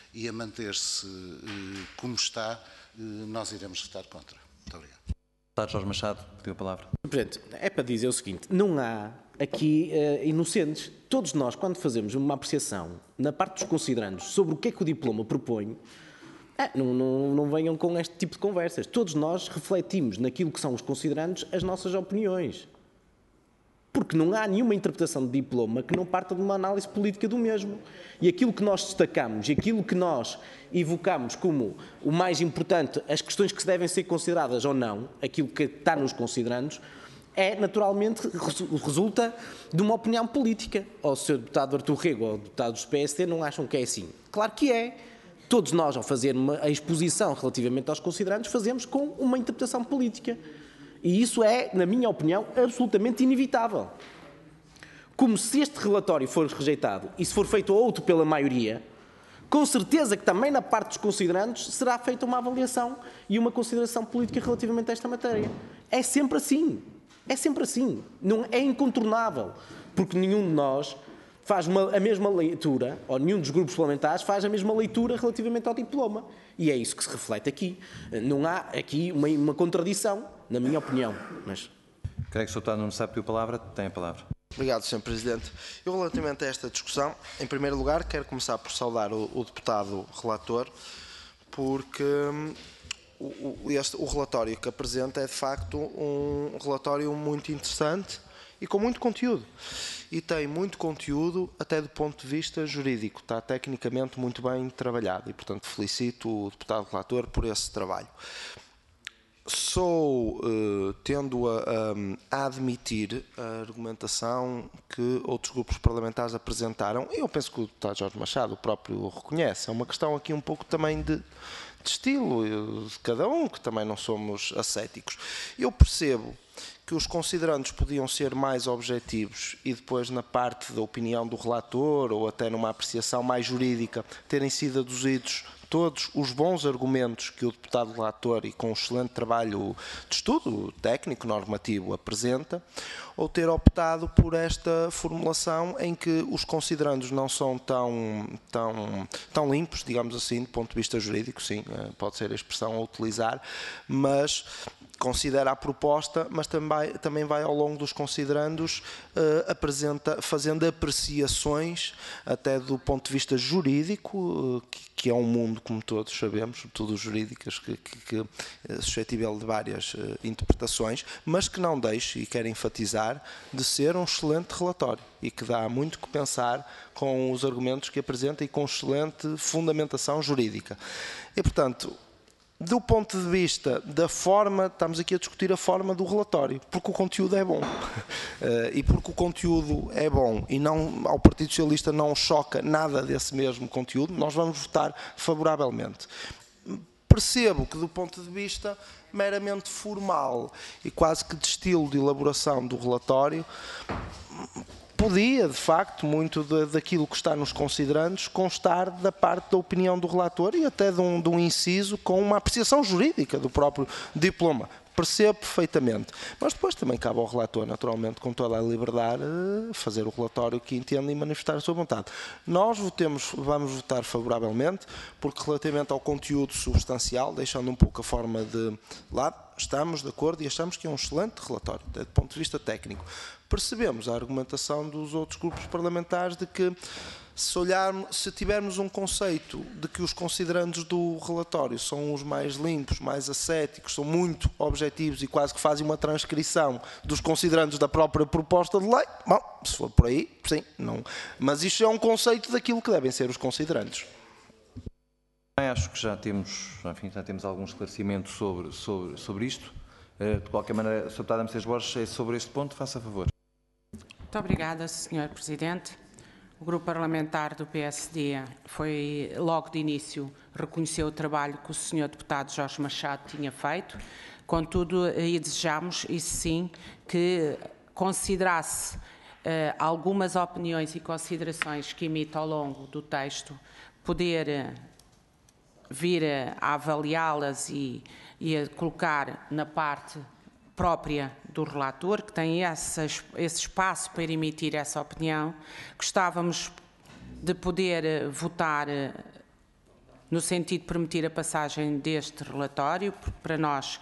Speaker 4: como está, nós iremos votar contra. Muito obrigado.
Speaker 1: Deputado Jorge Machado, pediu a palavra.
Speaker 6: Presidente, é para dizer o seguinte, não há aqui inocentes. Todos nós, quando fazemos uma apreciação na parte dos considerandos sobre o que é que o diploma propõe, não venham com este tipo de conversas. Todos nós refletimos naquilo que são os considerandos as nossas opiniões. Porque não há nenhuma interpretação de diploma que não parta de uma análise política do mesmo. E aquilo que nós destacamos e aquilo que nós evocamos como o mais importante, as questões que devem ser consideradas ou não, aquilo que está nos considerandos, naturalmente, resulta de uma opinião política. Ou o Sr. Deputado Artur Rego ou o Deputado do PSD não acham que é assim? Claro que é. Todos nós, ao fazer a exposição relativamente aos considerandos, fazemos com uma interpretação política. E isso é, na minha opinião, absolutamente inevitável. Como se este relatório for rejeitado e se for feito outro pela maioria, com certeza que também na parte dos considerandos será feita uma avaliação e uma consideração política relativamente a esta matéria. É sempre assim. É sempre assim. Não é incontornável. Porque nenhum de nós faz a mesma leitura, ou nenhum dos grupos parlamentares faz a mesma leitura relativamente ao diploma. E é isso que se reflete aqui. Não há aqui uma contradição, na minha opinião. Mas...
Speaker 1: Creio que o Sr. Deputado Nuno Sá pediu a palavra. Tem a palavra.
Speaker 3: Obrigado, Sr. Presidente. Eu, relativamente a esta discussão, em primeiro lugar, quero começar por saudar o deputado relator, porque o relatório que apresenta é, de facto, um relatório muito interessante e com muito conteúdo. E tem muito conteúdo até do ponto de vista jurídico. Está tecnicamente muito bem trabalhado e, portanto, felicito o deputado relator por esse trabalho. Tendo a admitir a argumentação que outros grupos parlamentares apresentaram. Eu penso que o deputado Jorge Machado o próprio reconhece. É uma questão aqui um pouco também de estilo de cada um, que também não somos ascéticos. Eu percebo que os considerandos podiam ser mais objetivos e depois na parte da opinião do relator ou até numa apreciação mais jurídica terem sido aduzidos todos os bons argumentos que o deputado relator e com um excelente trabalho de estudo técnico normativo apresenta, ou ter optado por esta formulação em que os considerandos não são tão limpos, digamos assim, do ponto de vista jurídico, sim, pode ser a expressão a utilizar, mas considera a proposta, mas também vai ao longo dos considerandos fazendo apreciações até do ponto de vista jurídico, que é um mundo, como todos sabemos, tudo jurídicas, que é suscetível de várias interpretações, mas que não deixe, e quero enfatizar, de ser um excelente relatório e que dá muito que pensar com os argumentos que apresenta e com excelente fundamentação jurídica. E, portanto, do ponto de vista da forma, estamos aqui a discutir a forma do relatório, porque o conteúdo é bom. E porque o conteúdo é bom e não, ao Partido Socialista não choca nada desse mesmo conteúdo, nós vamos votar favoravelmente. Percebo que do ponto de vista meramente formal e quase que de estilo de elaboração do relatório, podia, de facto, muito daquilo que está nos considerandos constar da parte da opinião do relator e até de um inciso com uma apreciação jurídica do próprio diploma. Percebo perfeitamente. Mas depois também cabe ao relator, naturalmente, com toda a liberdade, fazer o relatório que entende e manifestar a sua vontade. Nós vamos votar favoravelmente, porque relativamente ao conteúdo substancial, deixando um pouco a forma de lado, estamos de acordo e achamos que é um excelente relatório, do ponto de vista técnico. Percebemos a argumentação dos outros grupos parlamentares de que se tivermos um conceito de que os considerandos do relatório são os mais limpos, mais ascéticos, são muito objetivos e quase que fazem uma transcrição dos considerandos da própria proposta de lei, bom, se for por aí, sim, não. Mas isto é um conceito daquilo que devem ser os considerandos.
Speaker 1: Acho que já temos algum esclarecimento sobre isto. De qualquer maneira, Sr. Deputado Mercedes Borges, é sobre este ponto, faça favor.
Speaker 2: Muito obrigada, Sr. Presidente. O Grupo Parlamentar do PSD foi, logo de início, reconheceu o trabalho que o Sr. Deputado Jorge Machado tinha feito. Contudo, desejamos, isso sim, que considerasse algumas opiniões e considerações que emite ao longo do texto, poder vir a avaliá-las e a colocar na parte própria do relator, que tem esse espaço para emitir essa opinião. Gostávamos de poder votar no sentido de permitir a passagem deste relatório, porque para nós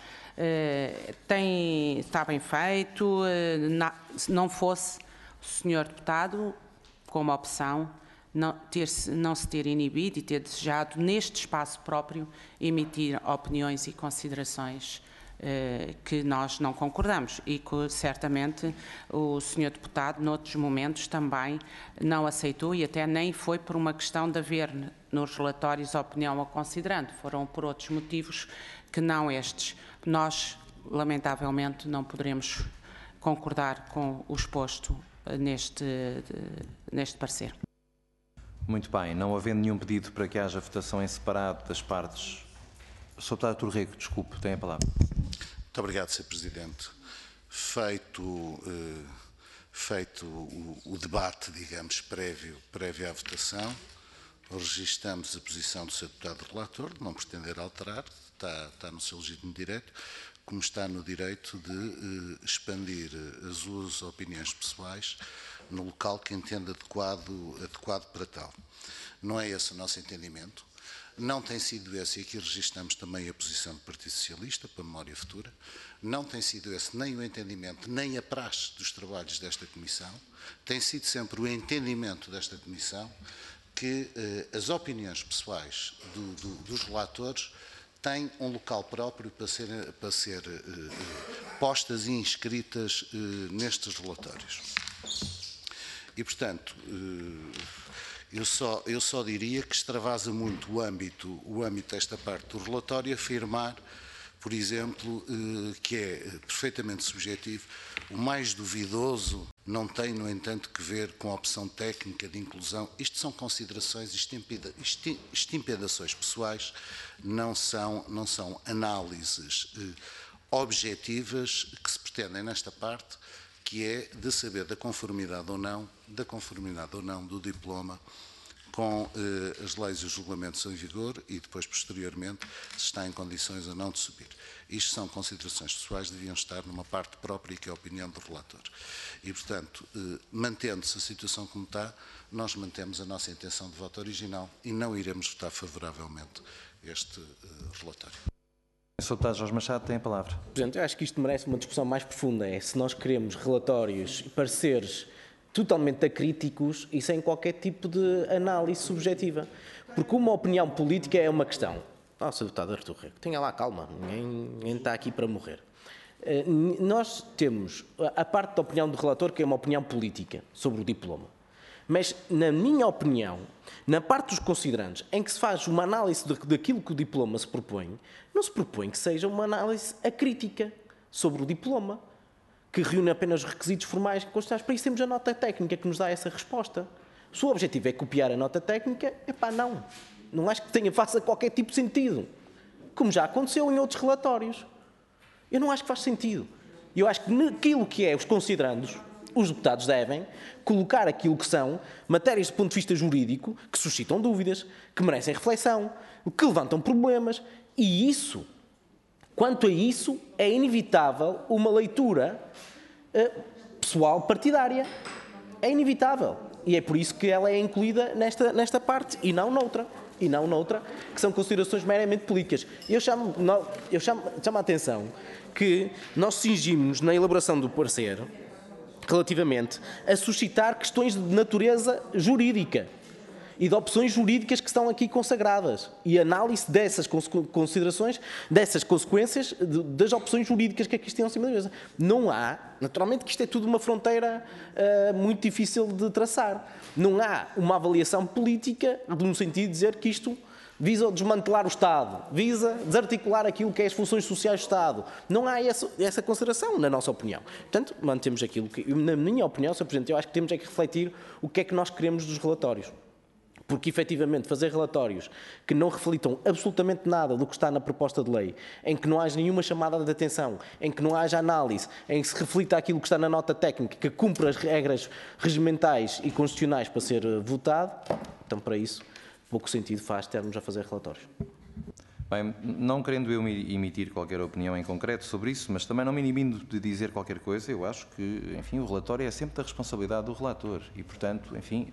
Speaker 2: está bem feito, se não fosse o Sr. Deputado, como opção, não se ter inibido e ter desejado, neste espaço próprio, emitir opiniões e considerações que nós não concordamos e que certamente o Sr. Deputado, noutros momentos, também não aceitou e até nem foi por uma questão de haver nos relatórios opinião ou considerando, foram por outros motivos que não estes. Nós, lamentavelmente, não poderemos concordar com o exposto neste parecer.
Speaker 1: Muito bem, não havendo nenhum pedido para que haja votação em separado das partes. Sr. Deputado Torreco, desculpe, tem a palavra.
Speaker 4: Muito obrigado, Sr. Presidente. Feito o debate, digamos, prévio à votação, registamos a posição do Sr. Deputado Relator, de não pretender alterar, está no seu legítimo direito, como está no direito de expandir as suas opiniões pessoais no local que entende adequado para tal. Não é esse o nosso entendimento. Não tem sido esse, e aqui registramos também a posição do Partido Socialista, para a memória futura, não tem sido esse nem o entendimento, nem a praxe dos trabalhos desta Comissão, tem sido sempre o entendimento desta Comissão que as opiniões pessoais dos relatores têm um local próprio para ser postas e inscritas nestes relatórios. E, portanto, eu só diria que extravasa muito o âmbito desta parte do relatório afirmar, por exemplo, que é perfeitamente subjetivo. O mais duvidoso não tem, no entanto, que ver com a opção técnica de inclusão. Isto são considerações, extimpedações pessoais, não são análises objetivas que se pretendem nesta parte, que é de saber da conformidade ou não do diploma com as leis e os regulamentos em vigor e depois, posteriormente, se está em condições ou não de subir. Isto são considerações pessoais, deviam estar numa parte própria, que é a opinião do relator. E, portanto, mantendo-se a situação como está, nós mantemos a nossa intenção de voto original e não iremos votar favoravelmente este relatório.
Speaker 1: O Sr. Deputado Jorge Machado tem a palavra.
Speaker 6: Presidente, eu acho que isto merece uma discussão mais profunda. É se nós queremos relatórios e pareceres totalmente acríticos e sem qualquer tipo de análise subjetiva. Porque uma opinião política é uma questão. Sr. Deputado Artur Rego, tenha lá calma, ninguém está aqui para morrer. Nós temos a parte da opinião do relator, que é uma opinião política sobre o diploma. Mas, na minha opinião, na parte dos considerandos, em que se faz uma análise daquilo que o diploma se propõe, não se propõe que seja uma análise acrítica sobre o diploma, que reúne apenas os requisitos formais constitucionais. Para isso temos a nota técnica que nos dá essa resposta. Se o objetivo é copiar a nota técnica, não. Não acho que faça qualquer tipo de sentido. Como já aconteceu em outros relatórios. Eu não acho que faz sentido. Eu acho que naquilo que é os considerandos, os deputados devem colocar aquilo que são matérias de ponto de vista jurídico que suscitam dúvidas, que merecem reflexão, que levantam problemas. E isso, quanto a isso, é inevitável uma leitura pessoal partidária. É inevitável. E é por isso que ela é incluída nesta parte e não noutra. Que são considerações meramente políticas. Eu chamo a atenção que nós cingimos na elaboração do parecer relativamente a suscitar questões de natureza jurídica e de opções jurídicas que estão aqui consagradas e análise dessas considerações, dessas consequências das opções jurídicas que aqui estão acima da mesa. Não há, naturalmente que isto é tudo uma fronteira muito difícil de traçar, não há uma avaliação política no sentido de dizer que isto visa desmantelar o Estado, visa desarticular aquilo que é as funções sociais do Estado. Não há essa consideração, na nossa opinião. Portanto, mantemos aquilo que, na minha opinião, Sr. Presidente, eu acho que temos é que refletir o que é que nós queremos dos relatórios. Porque, efetivamente, fazer relatórios que não reflitam absolutamente nada do que está na proposta de lei, em que não haja nenhuma chamada de atenção, em que não haja análise, em que se reflita aquilo que está na nota técnica, que cumpra as regras regimentais e constitucionais para ser votado, então, para isso, pouco sentido faz termos a fazer relatórios.
Speaker 1: Bem, não querendo eu emitir qualquer opinião em concreto sobre isso, mas também não me inibindo de dizer qualquer coisa, eu acho que, enfim, o relatório é sempre da responsabilidade do relator e, portanto, enfim,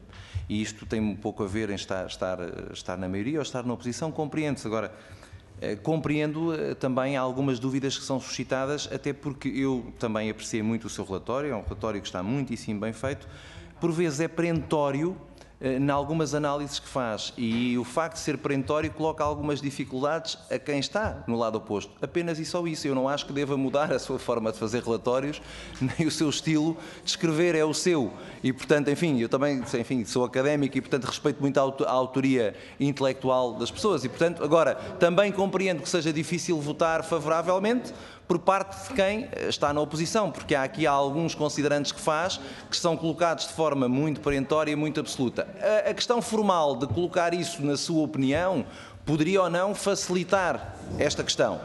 Speaker 1: e isto tem um pouco a ver em estar na maioria ou estar na oposição, compreende-se. Agora, compreendo também algumas dúvidas que são suscitadas, até porque eu também apreciei muito o seu relatório, é um relatório que está muitíssimo bem feito, por vezes é perentório em algumas análises que faz e o facto de ser perentório coloca algumas dificuldades a quem está no lado oposto. Apenas e só isso. Eu não acho que deva mudar a sua forma de fazer relatórios, nem o seu estilo de escrever é o seu. E, portanto, enfim, eu também sou académico e, portanto, respeito muito a autoria intelectual das pessoas. E, portanto, agora, também compreendo que seja difícil votar favoravelmente por parte de quem está na oposição, porque há aqui alguns considerandos que faz que são colocados de forma muito perentória e muito absoluta. A questão formal de colocar isso na sua opinião poderia ou não facilitar esta questão.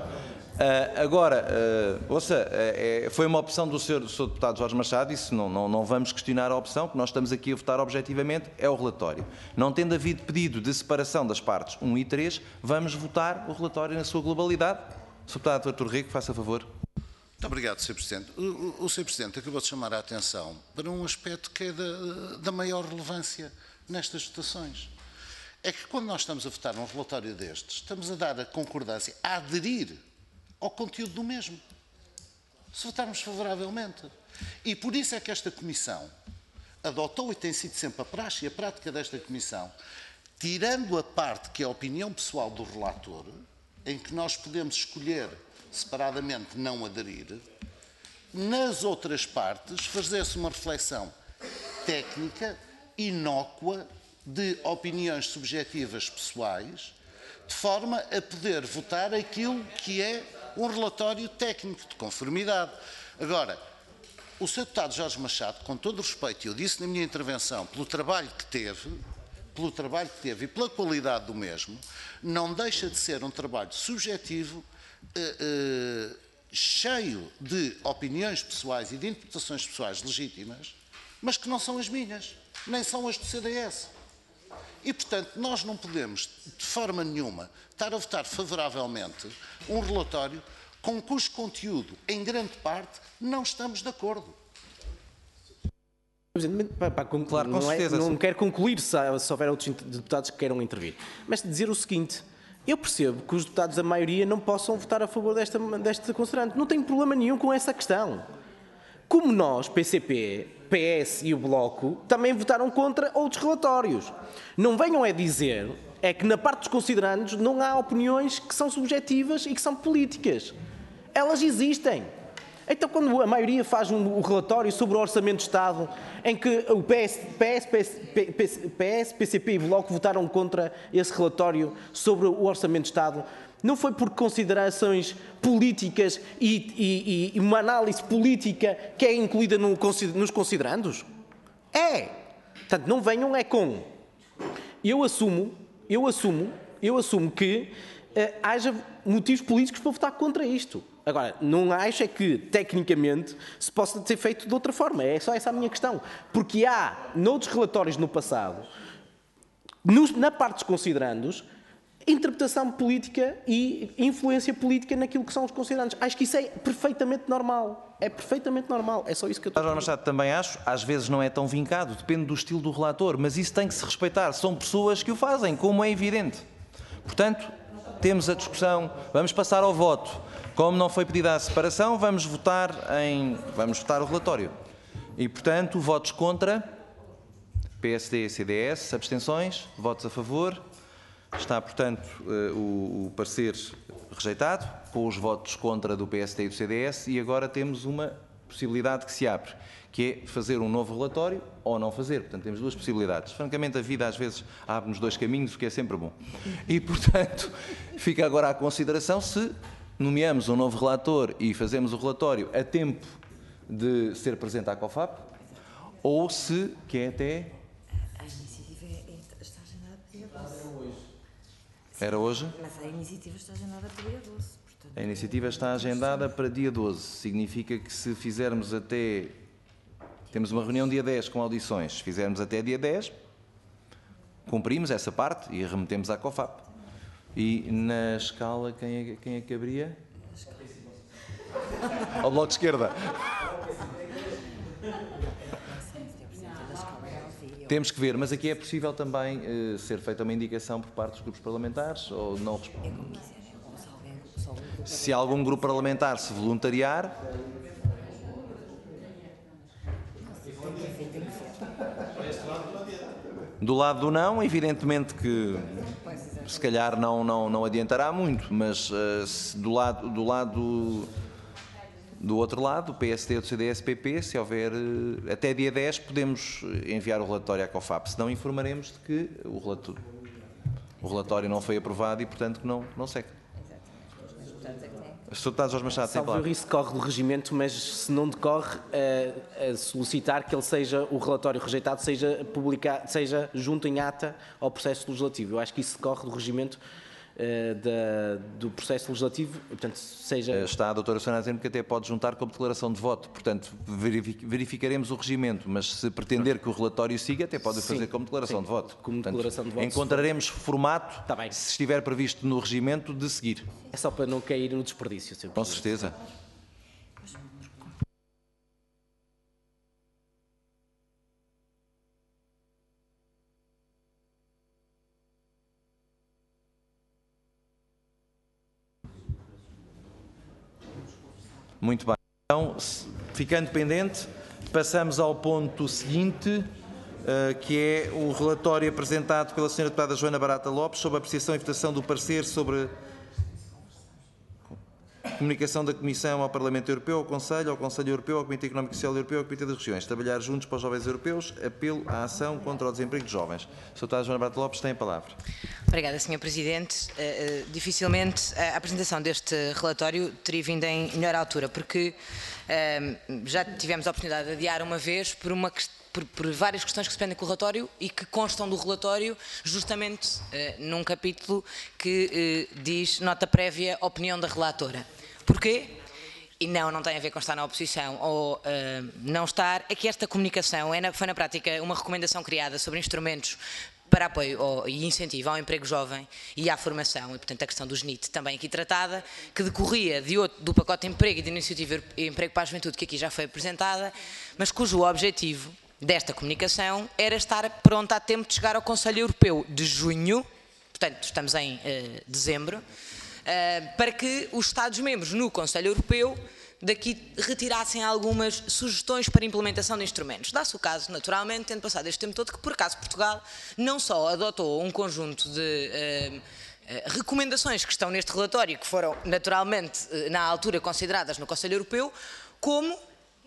Speaker 1: Agora, ouça, foi uma opção do Sr. Deputado Jorge Machado, isso não vamos questionar a opção, porque nós estamos aqui a votar objetivamente, é o relatório. Não tendo havido pedido de separação das partes 1 e 3, vamos votar o relatório na sua globalidade. Sr. Deputado Artur Rego, faça favor.
Speaker 4: Muito obrigado, Sr. Presidente. O Sr. Presidente acabou de chamar a atenção para um aspecto que é da maior relevância nestas votações. É que quando nós estamos a votar um relatório destes, estamos a dar a concordância, a aderir ao conteúdo do mesmo, se votarmos favoravelmente. E por isso é que esta Comissão adotou, e tem sido sempre a praxe e a prática desta Comissão, tirando a parte que é a opinião pessoal do relator, em que nós podemos escolher separadamente não aderir, nas outras partes fazer-se uma reflexão técnica, inócua, de opiniões subjetivas pessoais, de forma a poder votar aquilo que é um relatório técnico de conformidade. Agora, o Sr. Deputado Jorge Machado, com todo o respeito, eu disse na minha intervenção, pelo trabalho que teve e pela qualidade do mesmo, não deixa de ser um trabalho subjetivo, cheio de opiniões pessoais e de interpretações pessoais legítimas, mas que não são as minhas, nem são as do CDS. E, portanto, nós não podemos, de forma nenhuma, estar a votar favoravelmente um relatório com cujo conteúdo, em grande parte, não estamos de acordo.
Speaker 6: Claro, com certeza. Não quero concluir se houver outros deputados que queiram intervir, mas dizer o seguinte: eu percebo que os deputados da maioria não possam votar a favor desta considerante. Não tenho problema nenhum com essa questão. Como nós, PCP, PS e o Bloco, também votaram contra outros relatórios. Não venham a dizer que na parte dos considerandos não há opiniões que são subjetivas e que são políticas. Elas existem. Então, quando a maioria faz um relatório sobre o Orçamento de Estado, em que o PS, PCP e Bloco votaram contra esse relatório sobre o Orçamento de Estado, não foi por considerações políticas e uma análise política que é incluída nos considerandos? É! Portanto, não venham com... Eu assumo que haja motivos políticos para votar contra isto. Agora, não acho que, tecnicamente, se possa ter feito de outra forma. É só essa a minha questão. Porque há, noutros relatórios no passado, na parte dos considerandos, interpretação política e influência política naquilo que são os considerandos. Acho que isso é perfeitamente normal. É perfeitamente normal. É só isso que eu estou a dizer.
Speaker 1: Machado, também acho, às vezes não é tão vincado, depende do estilo do relator, mas isso tem que se respeitar. São pessoas que o fazem, como é evidente. Portanto, temos a discussão, vamos passar ao voto. Como não foi pedida a separação, vamos votar o relatório. E, portanto, votos contra, PSD e CDS, abstenções, votos a favor. Está, portanto, o parecer rejeitado, com os votos contra do PSD e do CDS, e agora temos uma possibilidade que se abre, que é fazer um novo relatório ou não fazer. Portanto, temos duas possibilidades. Francamente, a vida às vezes abre-nos dois caminhos, o que é sempre bom. E, portanto, fica agora à consideração se nomeamos um novo relator e fazemos o relatório a tempo de ser presente à COFAP, ou se, que é até...
Speaker 7: A iniciativa está agendada para dia 12.
Speaker 1: Era hoje?
Speaker 7: Mas a iniciativa está agendada para dia 12. Portanto,
Speaker 1: A iniciativa está agendada para dia 12. Significa que se fizermos até... Temos uma reunião dia 10 com audições. Se fizermos até dia 10, cumprimos essa parte e remetemos à COFAP. E na escala, quem é que abriria? Ao Bloco de Esquerda. Temos que ver, mas aqui é possível também ser feita uma indicação por parte dos grupos parlamentares ou não? Se algum grupo parlamentar se voluntariar... Do lado do não, evidentemente que se calhar não adiantará muito, mas do outro lado, do PSD ou do CDS-PP, se houver até dia 10, podemos enviar o relatório à COFAP, senão informaremos de que o relatório não foi aprovado e, portanto, que não segue. Sr. Deputado Jorge Machado, tem palavra.
Speaker 6: Salvo isso decorre do regimento, mas se não decorre, a solicitar que ele seja, o relatório rejeitado seja publicado, seja junto em ata ao processo legislativo. Eu acho que isso decorre do regimento do processo legislativo, portanto, seja...
Speaker 1: Está a doutora Susana a dizer-me que até pode juntar como declaração de voto, portanto, verificaremos o regimento, mas se pretender que o relatório siga, até pode fazer como declaração de voto.
Speaker 6: Como
Speaker 1: portanto,
Speaker 6: declaração de voto.
Speaker 1: Encontraremos formato,
Speaker 6: Tá bem.
Speaker 1: se estiver previsto no regimento, de seguir.
Speaker 6: É só para não cair no desperdício, Sr.
Speaker 1: Com
Speaker 6: Presidente.
Speaker 1: certeza. Muito bem. Então, ficando pendente, passamos ao ponto seguinte, que é o relatório apresentado pela Sra. Deputada Joana Barata Lopes sobre a apreciação e votação do parecer sobre comunicação da Comissão ao Parlamento Europeu, ao Conselho Europeu, ao Comitê Económico e Social Europeu e ao Comitê das Regiões. Trabalhar juntos para os jovens europeus, apelo à ação contra o desemprego de jovens. Sra. Deputada Joana Barata Lopes tem a palavra.
Speaker 7: Obrigada, Sr. Presidente. Dificilmente a apresentação deste relatório teria vindo em melhor altura, porque já tivemos a oportunidade de adiar uma vez por várias questões que se prendem com o relatório e que constam do relatório justamente num capítulo que diz nota prévia opinião da relatora. Porquê? e não tem a ver com estar na oposição ou não estar, é que esta comunicação foi na prática uma recomendação criada sobre instrumentos para apoio e incentivo ao emprego jovem e à formação, e portanto a questão do SNIT também aqui tratada, que decorria do pacote de emprego e de iniciativa Emprego para a Juventude, que aqui já foi apresentada, mas cujo objetivo desta comunicação era estar pronta a tempo de chegar ao Conselho Europeu de junho, portanto estamos em dezembro, para que os Estados-membros no Conselho Europeu daqui retirassem algumas sugestões para implementação de instrumentos. Dá-se o caso, naturalmente, tendo passado este tempo todo, que por acaso Portugal não só adotou um conjunto de recomendações que estão neste relatório, que foram naturalmente na altura consideradas no Conselho Europeu, como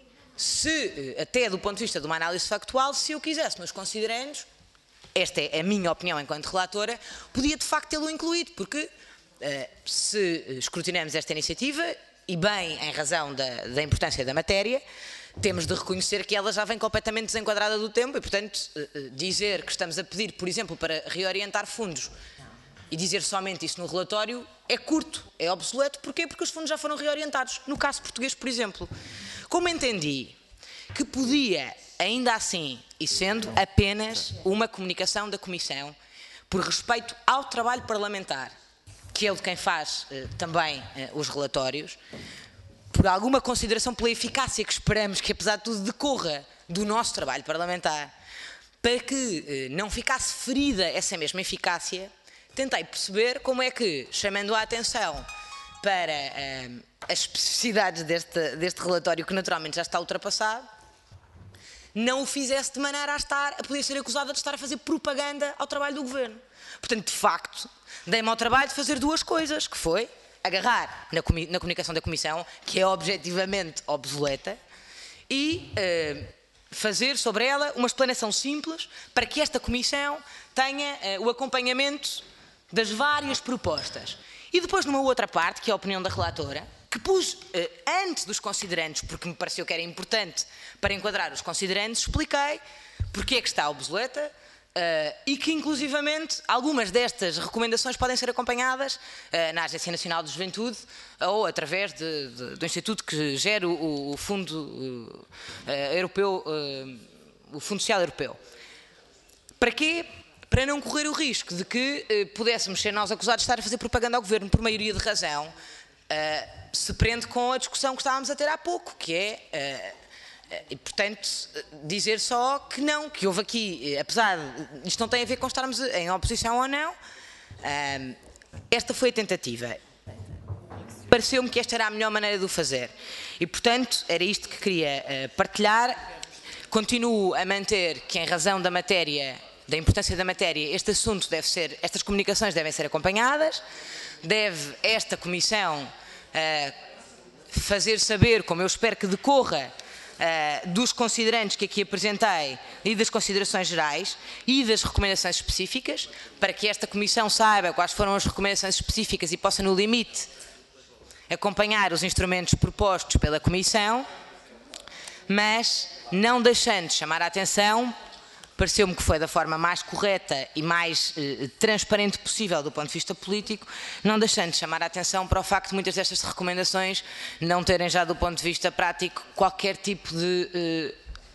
Speaker 7: se, até do ponto de vista de uma análise factual, se eu quisesse nos considerandos, esta é a minha opinião enquanto relatora, podia de facto tê-lo incluído, porque se escrutinamos esta iniciativa, e bem em razão da importância da matéria, temos de reconhecer que ela já vem completamente desenquadrada do tempo e, portanto, dizer que estamos a pedir, por exemplo, para reorientar fundos e dizer somente isso no relatório é curto, é obsoleto. Porquê? Porque os fundos já foram reorientados. No caso português, por exemplo. Como entendi que podia, ainda assim, e sendo apenas uma comunicação da Comissão, por respeito ao trabalho parlamentar, que é o de quem faz também os relatórios, por alguma consideração pela eficácia que esperamos que, apesar de tudo, decorra do nosso trabalho parlamentar, para que não ficasse ferida essa mesma eficácia, tentei perceber como é que, chamando a atenção para as especificidades deste relatório, que naturalmente já está ultrapassado, não o fizesse de maneira a poder ser acusada de estar a fazer propaganda ao trabalho do Governo. Portanto, de facto, dei-me ao trabalho de fazer duas coisas, que foi agarrar na comunicação da Comissão, que é objetivamente obsoleta, e fazer sobre ela uma explanação simples para que esta Comissão tenha o acompanhamento das várias propostas. E depois, numa outra parte, que é a opinião da relatora, que pus antes dos considerandos, porque me pareceu que era importante para enquadrar os considerandos, expliquei porque é que está obsoleta, e que, inclusivamente, algumas destas recomendações podem ser acompanhadas na Agência Nacional de Juventude ou através do Instituto que gera o Fundo Europeu, o Fundo Social Europeu. Para quê? Para não correr o risco de que pudéssemos ser nós acusados de estar a fazer propaganda ao Governo por maioria de razão, se prende com a discussão que estávamos a ter há pouco, que é... E, portanto, dizer só que não, que houve aqui, apesar de isto não tem a ver com estarmos em oposição ou não, esta foi a tentativa. Pareceu-me que esta era a melhor maneira de o fazer. E, portanto, era isto que queria partilhar. Continuo a manter que, em razão da matéria, da importância da matéria, este assunto deve ser, estas comunicações devem ser acompanhadas, deve esta Comissão fazer saber, como eu espero que decorra, dos considerandos que aqui apresentei e das considerações gerais e das recomendações específicas, para que esta Comissão saiba quais foram as recomendações específicas e possa, no limite, acompanhar os instrumentos propostos pela Comissão, mas não deixando de chamar a atenção, pareceu-me que foi da forma mais correta e mais transparente possível do ponto de vista político, não deixando de chamar a atenção para o facto de muitas destas recomendações não terem já do ponto de vista prático qualquer tipo de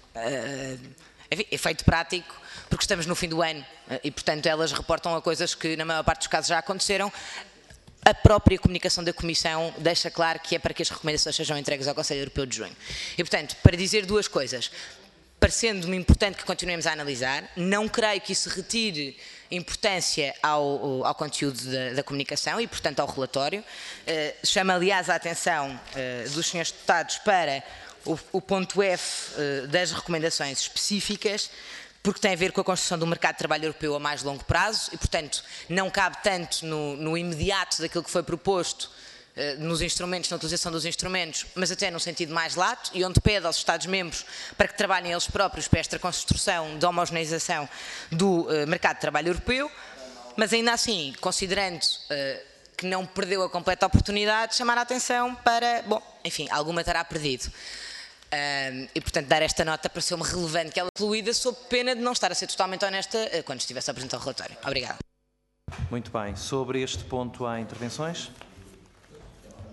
Speaker 7: efeito prático, porque estamos no fim do ano e, portanto, elas reportam a coisas que na maior parte dos casos já aconteceram. A própria comunicação da Comissão deixa claro que é para que as recomendações sejam entregues ao Conselho Europeu de junho. E, portanto, para dizer duas coisas, parecendo-me importante que continuemos a analisar, não creio que isso retire importância ao conteúdo da comunicação e, portanto, ao relatório. Chama, aliás, a atenção dos senhores deputados para o ponto F das recomendações específicas, porque tem a ver com a construção do mercado de trabalho europeu a mais longo prazo e, portanto, não cabe tanto no imediato daquilo que foi proposto nos instrumentos, na utilização dos instrumentos, mas até num sentido mais lato, e onde pede aos Estados-membros para que trabalhem eles próprios para esta construção de homogeneização do mercado de trabalho europeu, mas ainda assim, considerando que não perdeu a completa oportunidade de chamar a atenção para, bom, enfim, alguma terá perdido. E, portanto, dar esta nota pareceu-me relevante que ela incluída, sob pena de não estar a ser totalmente honesta quando estivesse a apresentar o relatório. Obrigada.
Speaker 1: Muito bem. Sobre este ponto há intervenções?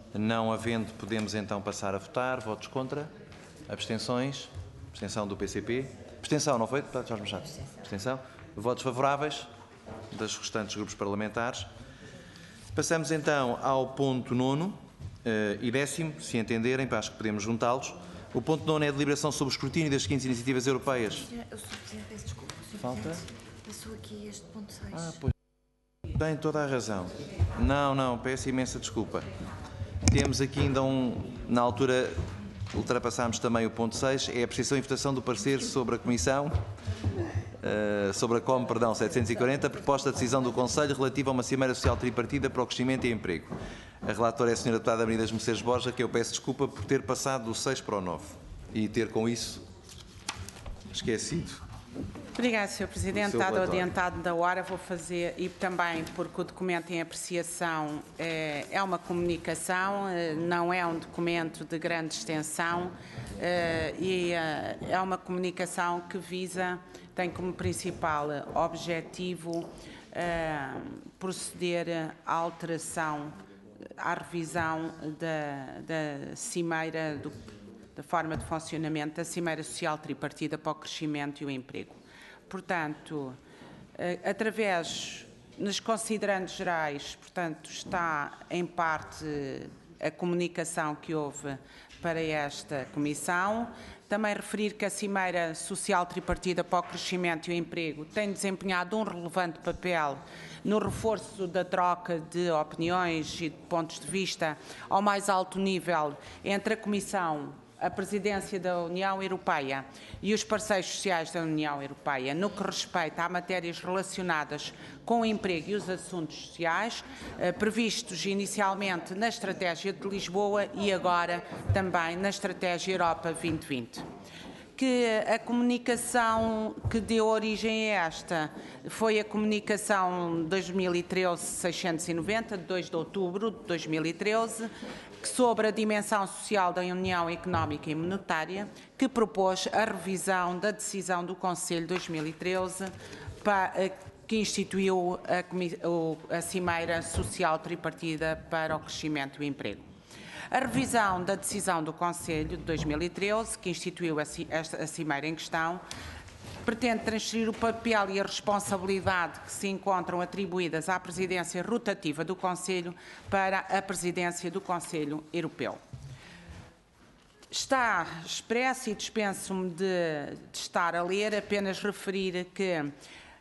Speaker 1: Não havendo, podemos então passar a votar. Votos contra? Abstenções? Abstenção do PCP? Abstenção, não foi, deputado Jorge Machado? Abstenção. Votos favoráveis dos restantes grupos parlamentares. Passamos então ao ponto 9º e 10º, se entenderem, acho que podemos juntá-los. O ponto 9º é a deliberação sobre o escrutínio das seguintes iniciativas europeias.
Speaker 8: Sr. Presidente, peço desculpa. Sr.
Speaker 1: Falta?
Speaker 8: Presidente, passou aqui este ponto 6.
Speaker 1: Pois. Tem toda a razão. Não, peço imensa desculpa. Temos aqui ainda na altura, ultrapassámos também o ponto 6, é a apreciação e votação do parecer sobre a Comissão, sobre a COM, 740, proposta de decisão do Conselho relativa a uma cimeira social tripartida para o crescimento e emprego. A relatora é a Sra. Deputada Avenida Mercedes Borja, que eu peço desculpa por ter passado do 6 para o 9 e ter com isso esquecido.
Speaker 2: Obrigada, Sr. Presidente. Dado o adiantado da hora, vou fazer, e também porque o documento em apreciação é uma comunicação, não é um documento de grande extensão, e é uma comunicação que tem como principal objetivo proceder à alteração, à revisão da cimeira, da forma de funcionamento da Cimeira Social Tripartida para o Crescimento e o Emprego. Portanto, nos considerandos gerais, portanto, está em parte a comunicação que houve para esta Comissão. Também referir que a Cimeira Social Tripartida para o Crescimento e o Emprego tem desempenhado um relevante papel no reforço da troca de opiniões e de pontos de vista ao mais alto nível entre a Comissão, a Presidência da União Europeia e os parceiros sociais da União Europeia no que respeita a matérias relacionadas com o emprego e os assuntos sociais, previstos inicialmente na Estratégia de Lisboa e agora também na Estratégia Europa 2020. Que a comunicação que deu origem a esta foi a comunicação 2013-690, de 2 de outubro de 2013, sobre a dimensão social da União Económica e Monetária, que propôs a revisão da decisão do Conselho 2013 que instituiu a Cimeira Social Tripartida para o Crescimento e o Emprego. A revisão da decisão do Conselho de 2013, que instituiu a cimeira em questão, pretende transferir o papel e a responsabilidade que se encontram atribuídas à presidência rotativa do Conselho para a presidência do Conselho Europeu. Está expresso, e dispenso-me de estar a ler, apenas referir que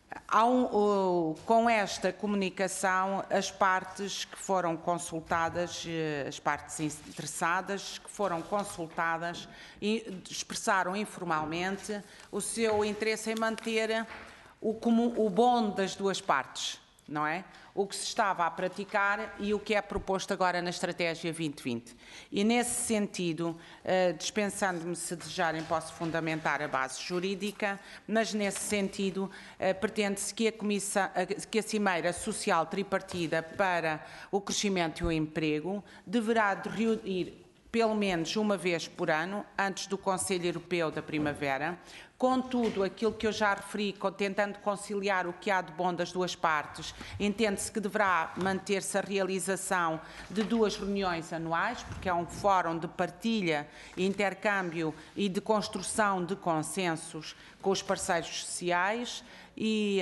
Speaker 2: com esta comunicação, as partes que foram consultadas, as partes interessadas que foram consultadas, expressaram informalmente o seu interesse em manter o bom das duas partes, não é? O que se estava a praticar e o que é proposto agora na Estratégia 2020. E nesse sentido, dispensando-me, se desejarem, posso fundamentar a base jurídica, mas nesse sentido pretende-se que a Cimeira Social Tripartida para o Crescimento e o Emprego deverá de reunir pelo menos uma vez por ano, antes do Conselho Europeu da Primavera. Contudo, aquilo que eu já referi, tentando conciliar o que há de bom das duas partes, entende-se que deverá manter-se a realização de 2 reuniões anuais, porque é um fórum de partilha, intercâmbio e de construção de consensos com os parceiros sociais, e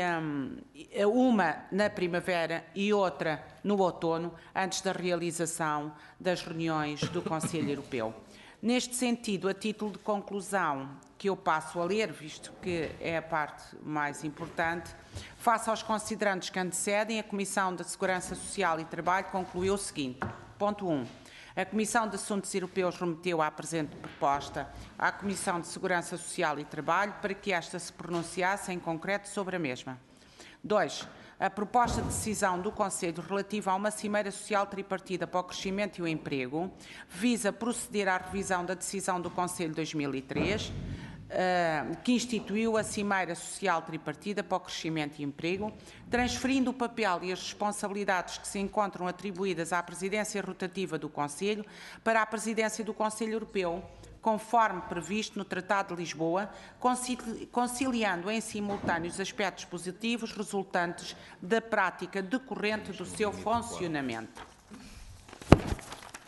Speaker 2: uma na primavera e outra no outono, antes da realização das reuniões do Conselho Europeu. Neste sentido, a título de conclusão, que eu passo a ler, visto que é a parte mais importante, face aos considerandos que antecedem, a Comissão da Segurança Social e Trabalho concluiu o seguinte. Ponto 1. A Comissão de Assuntos Europeus remeteu a presente proposta à Comissão de Segurança Social e Trabalho para que esta se pronunciasse em concreto sobre a mesma. 2. A proposta de decisão do Conselho relativa a uma Cimeira Social Tripartida para o Crescimento e o Emprego visa proceder à revisão da decisão do Conselho 2003, que instituiu a Cimeira Social Tripartida para o Crescimento e Emprego, transferindo o papel e as responsabilidades que se encontram atribuídas à presidência rotativa do Conselho para a presidência do Conselho Europeu, conforme previsto no Tratado de Lisboa, conciliando em simultâneo os aspectos positivos resultantes da prática decorrente do seu funcionamento.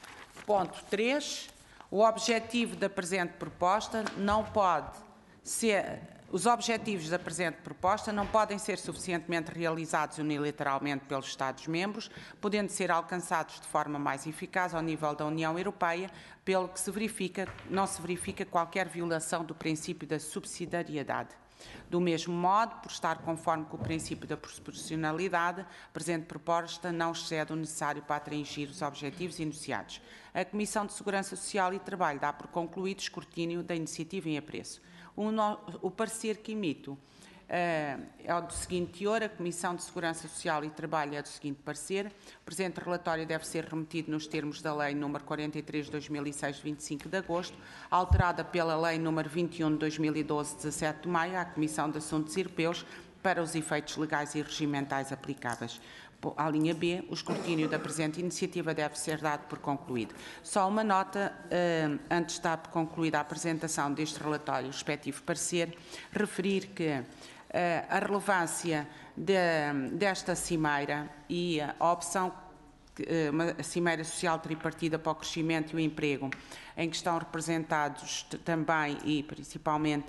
Speaker 2: Ponto 3. O objetivo da presente proposta não pode ser... Os objetivos da presente proposta não podem ser suficientemente realizados unilateralmente pelos Estados-membros, podendo ser alcançados de forma mais eficaz ao nível da União Europeia, pelo que não se verifica qualquer violação do princípio da subsidiariedade. Do mesmo modo, por estar conforme com o princípio da proporcionalidade, a presente proposta não excede o necessário para atingir os objetivos enunciados. A Comissão de Segurança Social e Trabalho dá por concluído o escrutínio da iniciativa em apreço. O parecer que emito é o do seguinte teor: a Comissão de Segurança Social e Trabalho é do seguinte parecer: o presente relatório deve ser remetido nos termos da Lei nº 43/2006, de 25 de agosto, alterada pela Lei nº 21 de 2012, 17 de maio, à Comissão de Assuntos Europeus, para os efeitos legais e regimentais aplicáveis. À linha B, o escrutínio da presente iniciativa deve ser dado por concluído. Só uma nota, antes de estar concluída a apresentação deste relatório, o respectivo parecer, referir que a relevância desta cimeira e a opção, uma cimeira social tripartida para o crescimento e o emprego, em que estão representados também e principalmente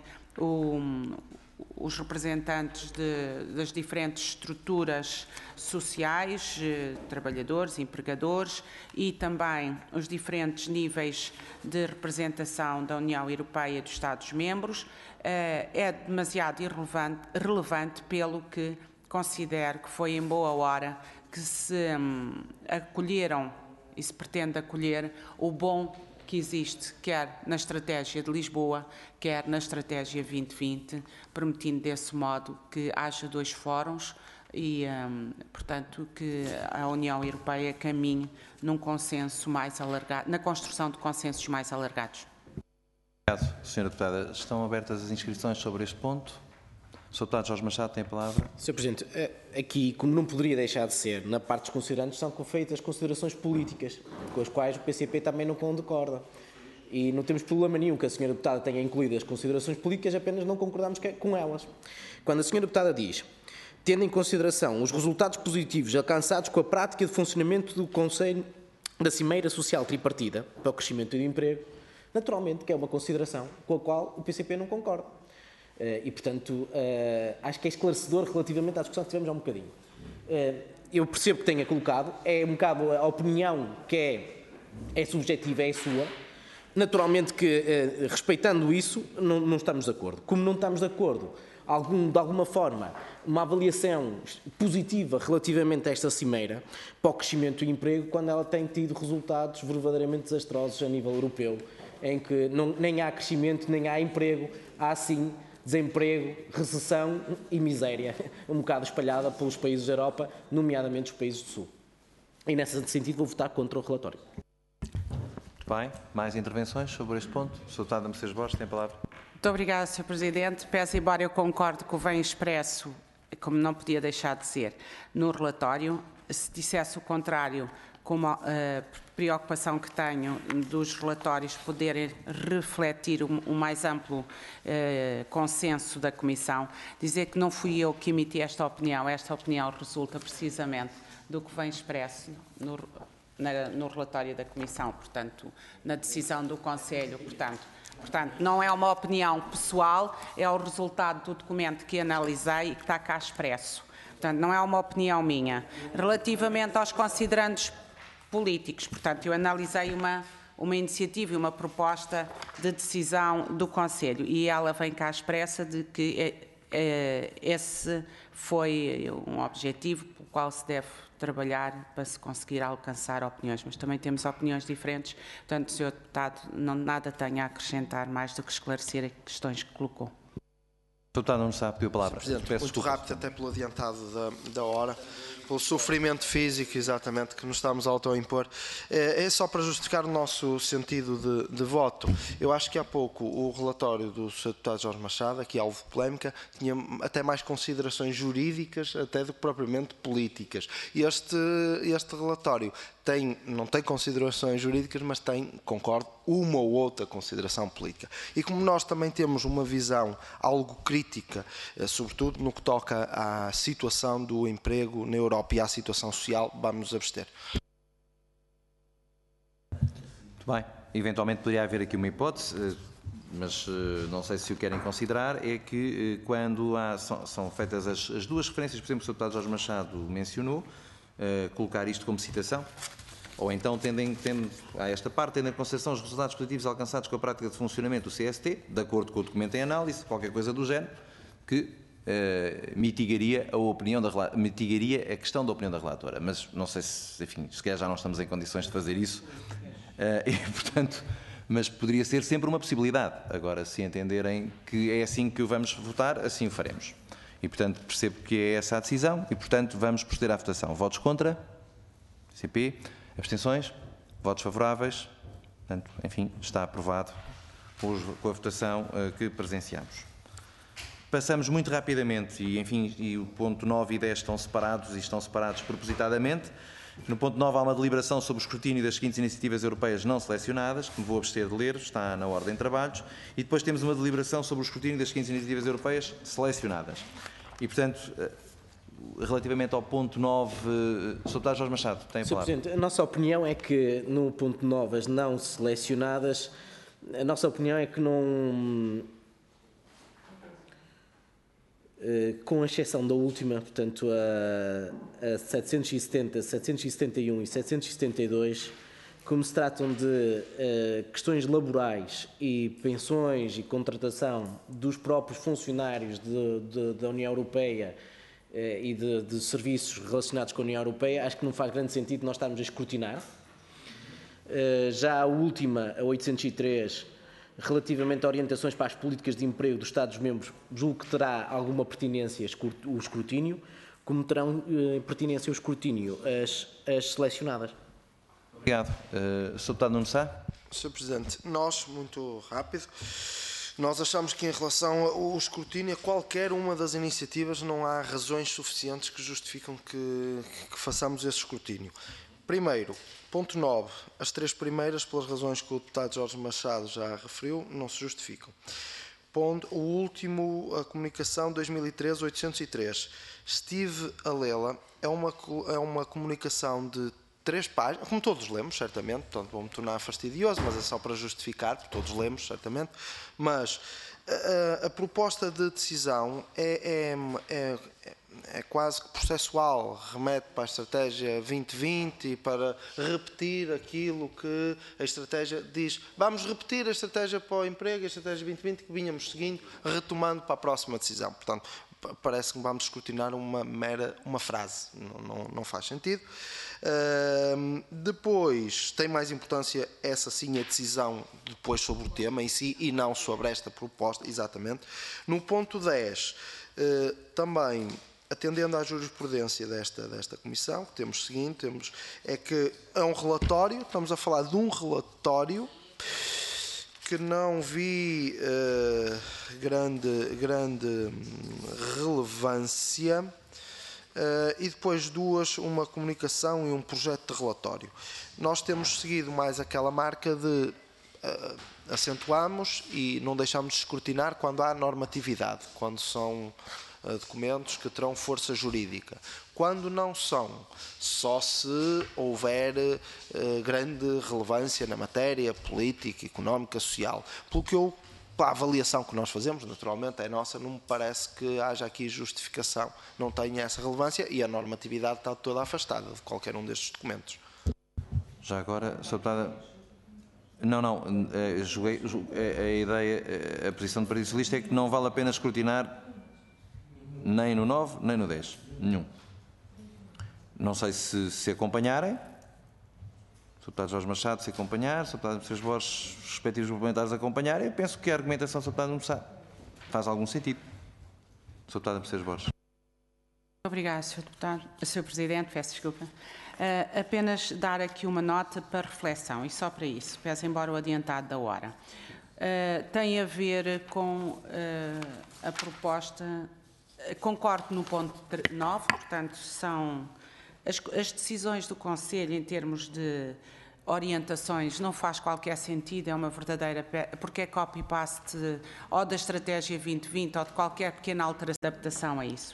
Speaker 2: os representantes das diferentes estruturas sociais, trabalhadores, empregadores, e também os diferentes níveis de representação da União Europeia e dos Estados-membros, é demasiado relevante, pelo que considero que foi em boa hora que se acolheram e se pretende acolher o bom que existe, quer na estratégia de Lisboa, quer na estratégia 2020, permitindo desse modo que haja dois fóruns e, portanto, que a União Europeia caminhe num consenso mais alargado, na construção de consensos mais alargados.
Speaker 1: Obrigado, Sra. Deputada. Estão abertas as inscrições sobre este ponto. O Sr. Deputado Jorge Machado tem a palavra.
Speaker 6: Sr. Presidente, aqui, como não poderia deixar de ser, na parte dos considerandos são feitas considerações políticas, com as quais o PCP também não concorda. E não temos problema nenhum que a Sra. Deputada tenha incluído as considerações políticas, apenas não concordamos com elas. Quando a Sra. Deputada diz, tendo em consideração os resultados positivos alcançados com a prática de funcionamento do Conselho da Cimeira Social Tripartida para o crescimento e o emprego, naturalmente que é uma consideração com a qual o PCP não concorda. E, portanto, acho que é esclarecedor relativamente à discussão que tivemos há um bocadinho. Eu percebo que tenha colocado, é um bocado a opinião que é subjetiva, é sua. Naturalmente que, respeitando isso, não estamos de acordo. Como não estamos de acordo, de alguma forma, uma avaliação positiva relativamente a esta cimeira para o crescimento e emprego, quando ela tem tido resultados verdadeiramente desastrosos a nível europeu, em que nem há crescimento, nem há emprego, há sim desemprego, recessão e miséria, um bocado espalhada pelos países da Europa, nomeadamente os países do Sul. E nesse sentido vou votar contra o relatório.
Speaker 1: Bem, mais intervenções sobre este ponto? O Sr. Deputado Mercedes Borges tem a palavra.
Speaker 2: Muito obrigada, Sr. Presidente. Peço, embora eu concorde com o que vem expresso, como não podia deixar de ser, no relatório, se dissesse o contrário, como a preocupação que tenho dos relatórios poderem refletir o mais amplo consenso da Comissão, dizer que não fui eu que emiti esta opinião resulta precisamente do que vem expresso no relatório da Comissão, portanto, na decisão do Conselho, portanto, não é uma opinião pessoal, é o resultado do documento que analisei e que está cá expresso. Portanto, não é uma opinião minha. Relativamente aos considerandos políticos, portanto, eu analisei uma iniciativa e uma proposta de decisão do Conselho e ela vem cá expressa de que esse foi um objetivo pelo qual se deve trabalhar para se conseguir alcançar opiniões, mas também temos opiniões diferentes, portanto, Sr. Deputado, nada tenho a acrescentar mais do que esclarecer as questões que colocou.
Speaker 1: O Sr. Deputado não sabe, pediu a palavra.
Speaker 3: Presidente, muito rápido, até pelo adiantado da hora, pelo sofrimento físico, exatamente, que nos estamos a autoimpor. É só para justificar o nosso sentido de voto. Eu acho que há pouco o relatório do Sr. Deputado Jorge Machado, aqui alvo de polémica, tinha até mais considerações jurídicas até do que propriamente políticas. Este relatório não tem considerações jurídicas, mas tem, concordo, uma ou outra consideração política. E como nós também temos uma visão algo crítica, sobretudo no que toca à situação do emprego na Europa e à situação social, vamos nos abster.
Speaker 1: bem. Eventualmente poderia haver aqui uma hipótese, mas não sei se o querem considerar, é que quando são feitas as duas referências, por exemplo, que o Sr. Deputado Jorge Machado mencionou, colocar isto como citação, ou então, tendo a esta parte, tendo em consideração os resultados positivos alcançados com a prática de funcionamento do CST, de acordo com o documento em análise, qualquer coisa do género, que mitigaria a questão da opinião da relatora. Mas não sei se, enfim, se calhar já não estamos em condições de fazer isso, e, portanto, mas poderia ser sempre uma possibilidade. Agora, se entenderem que é assim que o vamos votar, assim o faremos. E, portanto, percebo que é essa a decisão e, portanto, vamos proceder à votação. Votos contra? CP? Abstenções? Votos favoráveis? Portanto, enfim, está aprovado com a votação que presenciamos. Passamos muito rapidamente e, enfim, o ponto 9 e 10 estão separados propositadamente. No ponto 9 há uma deliberação sobre o escrutínio das seguintes iniciativas europeias não selecionadas, que me vou abster de ler, está na ordem de trabalhos, e depois temos uma deliberação sobre o escrutínio das seguintes iniciativas europeias selecionadas. E, portanto, relativamente ao ponto 9, Sr. Deputado Jorge Machado, tem a
Speaker 6: Sr.
Speaker 1: palavra.
Speaker 6: Presidente, a nossa opinião é que no ponto 9, as não selecionadas, a nossa opinião é que não, com exceção da última, portanto a 770, 771 e 772, como se tratam de questões laborais e pensões e contratação dos próprios funcionários da União Europeia e de serviços relacionados com a União Europeia, acho que não faz grande sentido nós estarmos a escrutinar. Já a última, a 803, relativamente a orientações para as políticas de emprego dos Estados-membros, julgo que terá alguma pertinência o escrutínio, como terão pertinência o escrutínio as selecionadas.
Speaker 1: Obrigado. Sr. Deputado Nuno Sá.
Speaker 3: Sr. Presidente, nós, muito rápido, nós achamos que em relação ao escrutínio, a qualquer uma das iniciativas não há razões suficientes que justificam que façamos esse escrutínio. Primeiro, ponto 9, as três primeiras, pelas razões que o deputado Jorge Machado já referiu, não se justificam. O último, a comunicação 2013-803. Estive a lê-la, é uma comunicação de 3 páginas, como todos lemos, certamente, portanto vou-me tornar fastidioso, mas é só para justificar, porque todos lemos, certamente, mas a proposta de decisão é quase que processual, remete para a estratégia 2020 e para repetir aquilo que a estratégia diz. Vamos repetir a estratégia para o emprego, a estratégia 2020 que vínhamos seguindo, retomando para a próxima decisão. Portanto, parece que vamos escrutinar uma frase, não faz sentido. Depois, tem mais importância essa sim a decisão depois sobre o tema em si e não sobre esta proposta, exatamente. No ponto 10, também atendendo à jurisprudência desta comissão, que temos seguinte, é que é um relatório, estamos a falar de um relatório que não vi grande relevância, e depois uma comunicação e um projeto de relatório. Nós temos seguido mais aquela marca de acentuamos e não deixamos de escrutinar quando há normatividade, quando são documentos que terão força jurídica. Quando não são, só se houver grande relevância na matéria política, económica, social. Pelo que a avaliação que nós fazemos, naturalmente, é nossa, não me parece que haja aqui justificação, não tenha essa relevância e a normatividade está toda afastada de qualquer um destes documentos.
Speaker 1: Já agora, Sr. Deputada... Não, a posição do Partido Socialista é que não vale a pena escrutinar nem no 9, nem no 10. Nenhum. Não sei se acompanharem. O Deputado Jorge Machado se acompanhar, o Deputado Mercedes Borges, os respectivos parlamentares acompanharem. Eu penso que a argumentação do Deputado Nuno Sá faz algum sentido. O Deputado Mercedes Borges.
Speaker 2: Obrigada, Sr. Deputado. Sr. Presidente, peço desculpa. Apenas dar aqui uma nota para reflexão, e só para isso, peço embora o adiantado da hora. Tem a ver com a proposta... Concordo no ponto 9, portanto, são as decisões do Conselho em termos de orientações, não faz qualquer sentido, é uma verdadeira... porque é copy-paste ou da Estratégia 2020 ou de qualquer pequena alteração, adaptação a isso.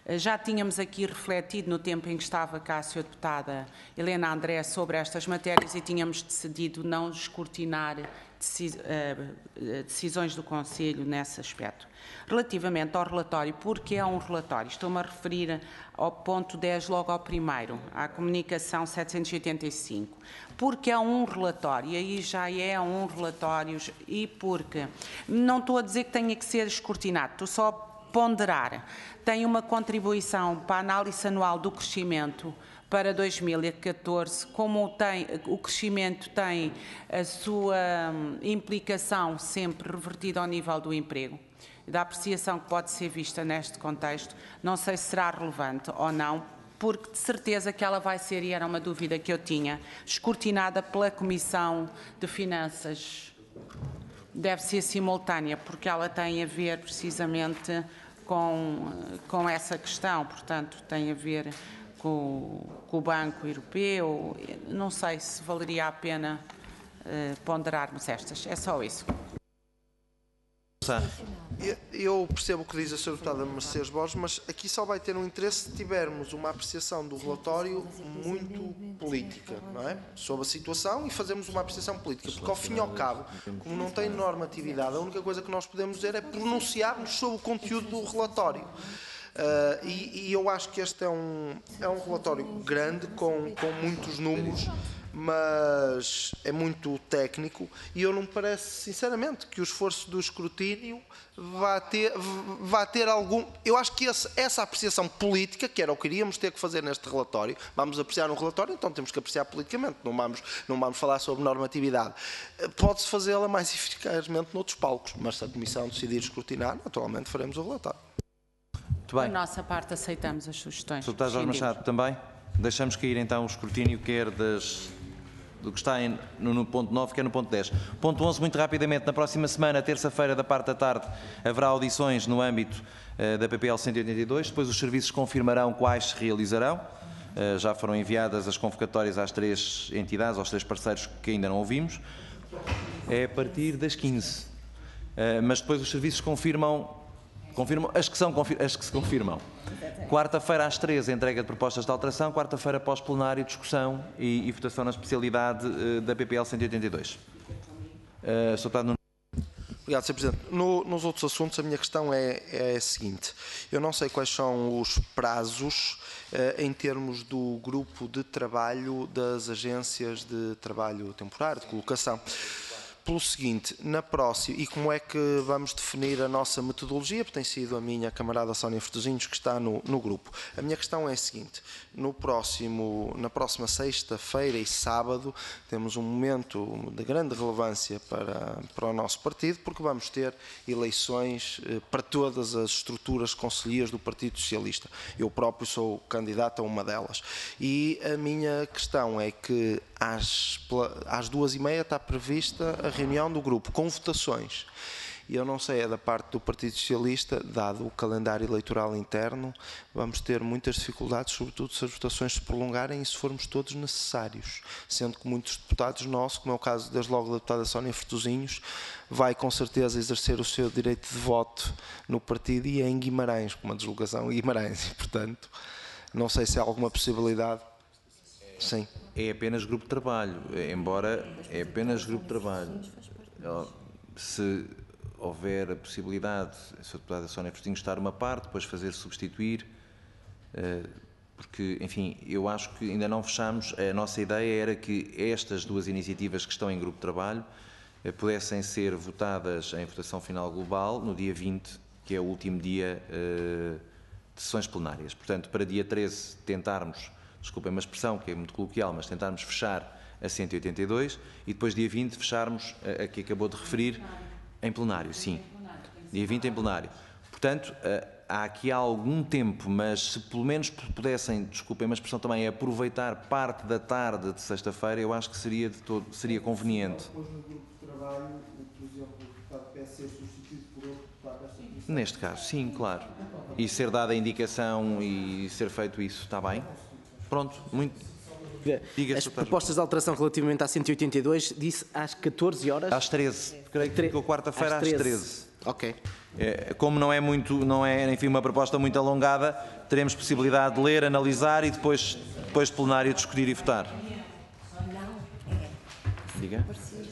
Speaker 2: Já tínhamos aqui refletido no tempo em que estava cá a Sra. Deputada Helena André sobre estas matérias e tínhamos decidido não escrutinar decisões do Conselho nesse aspecto. Relativamente ao relatório, porque é um relatório, estou-me a referir ao ponto 10, logo ao primeiro, à comunicação 785, porque é um relatório, e aí já é um relatório, e porque não estou a dizer que tenha que ser escrutinado, estou só a ponderar, tem uma contribuição para a análise anual do crescimento para 2014, como o crescimento tem a sua implicação sempre revertida ao nível do emprego, da apreciação que pode ser vista neste contexto, não sei se será relevante ou não, porque de certeza que ela vai ser, e era uma dúvida que eu tinha, escrutinada pela Comissão de Finanças. Deve ser simultânea, porque ela tem a ver precisamente com essa questão, portanto, tem a ver com o Banco Europeu. Não sei se valeria a pena ponderarmos estas. É só isso.
Speaker 3: Eu percebo o que diz a Sra. Deputada Mercedes Borges, mas aqui só vai ter um interesse se tivermos uma apreciação do relatório muito política, não é? Sobre a situação e fazermos uma apreciação política, porque ao fim e ao cabo, como não tem normatividade, a única coisa que nós podemos dizer é pronunciar-nos sobre o conteúdo do relatório. E eu acho que este é um relatório grande, com muitos números, mas é muito técnico e eu não me parece, sinceramente, que o esforço do escrutínio vá ter algum... Eu acho que essa apreciação política, que era o que iríamos ter que fazer neste relatório, vamos apreciar um relatório, então temos que apreciar politicamente, não vamos falar sobre normatividade. Pode-se fazê-la mais eficazmente noutros palcos, mas se a Comissão decidir escrutinar, naturalmente faremos o relatório.
Speaker 1: Muito bem.
Speaker 2: Da nossa parte aceitamos as sugestões.
Speaker 1: Sr. Deputado Jorge Machado, também? Deixamos cair então o escrutínio, quer do que está no ponto 9, quer no ponto 10. Ponto 11, muito rapidamente, na próxima semana, terça-feira, da parte da tarde, haverá audições no âmbito da PPL 182, depois os serviços confirmarão quais se realizarão. Já foram enviadas as convocatórias às 3 entidades, aos 3 parceiros que ainda não ouvimos. É a partir das 15. Mas depois os serviços confirmam as que se confirmam. Quarta-feira às 13, entrega de propostas de alteração. Quarta-feira, pós-plenário, discussão e votação na especialidade da PPL 182. Sr. Deputado.
Speaker 3: Obrigado, Sr. Presidente. Nos outros assuntos, a minha questão é a seguinte. Eu não sei quais são os prazos em termos do grupo de trabalho das agências de trabalho temporário, de colocação. Pelo seguinte, na próxima, e como é que vamos definir a nossa metodologia, porque tem sido a minha camarada Sónia Fortuzinhos que está no grupo. A minha questão é a seguinte, na próxima sexta-feira e sábado, temos um momento de grande relevância para o nosso partido, porque vamos ter eleições para todas as estruturas conselheiras do Partido Socialista. Eu próprio sou candidato a uma delas. E a minha questão é que às 14h30 está prevista a reunião do grupo, com votações. E eu não sei, é da parte do Partido Socialista, dado o calendário eleitoral interno, vamos ter muitas dificuldades, sobretudo se as votações se prolongarem e se formos todos necessários. Sendo que muitos deputados nossos, como é o caso desde logo da deputada Sónia Fortuzinhos, vai com certeza exercer o seu direito de voto no partido e é em Guimarães, com uma deslocação em Guimarães. E, portanto, não sei se há alguma possibilidade. Sim.
Speaker 1: É apenas grupo de trabalho, embora é apenas grupo de trabalho. Se houver a possibilidade, a Sra. Deputada Sónia Fortuzinhos estar uma parte, depois fazer substituir, porque, enfim, eu acho que ainda não fechamos, a nossa ideia era que estas duas iniciativas que estão em grupo de trabalho pudessem ser votadas em votação final global no dia 20, que é o último dia de sessões plenárias. Portanto, para dia 13 tentarmos, desculpem uma expressão que é muito coloquial, mas tentarmos fechar a 182 e depois dia 20 fecharmos a que acabou de referir em plenário, sim. Dia 20 em plenário. Portanto, há aqui algum tempo, mas se pelo menos pudessem, desculpem uma expressão também, aproveitar parte da tarde de sexta-feira, eu acho que seria conveniente.
Speaker 3: Depois no grupo de trabalho, por exemplo, o deputado PS ser substituído por outro deputado desta comissão.
Speaker 1: Neste caso, sim, claro. E ser dada a indicação e ser feito isso, está bem? Pronto, muito...
Speaker 6: As propostas de alteração relativamente à 182 disse às 14 horas?
Speaker 1: Às 13. Creio que ficou quarta-feira às 13.
Speaker 6: Ok.
Speaker 1: Como não é, enfim, uma proposta muito alongada, teremos possibilidade de ler, analisar e depois de plenário discutir e votar. Diga.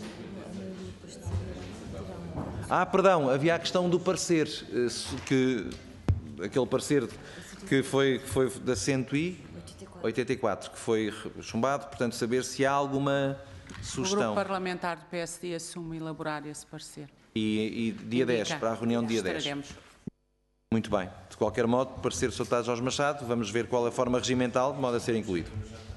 Speaker 1: Perdão, havia a questão do parecer, aquele parecer que foi da 184, que foi chumbado, portanto, saber se há alguma
Speaker 2: O
Speaker 1: sugestão.
Speaker 2: grupo parlamentar do PSD assume elaborar esse parecer.
Speaker 1: E dia 10, para a reunião dia 10.
Speaker 2: Estaremos.
Speaker 1: Muito bem. De qualquer modo, parecer do Sr. Deputado Jorge Machado, vamos ver qual é a forma regimental, de modo a ser incluído.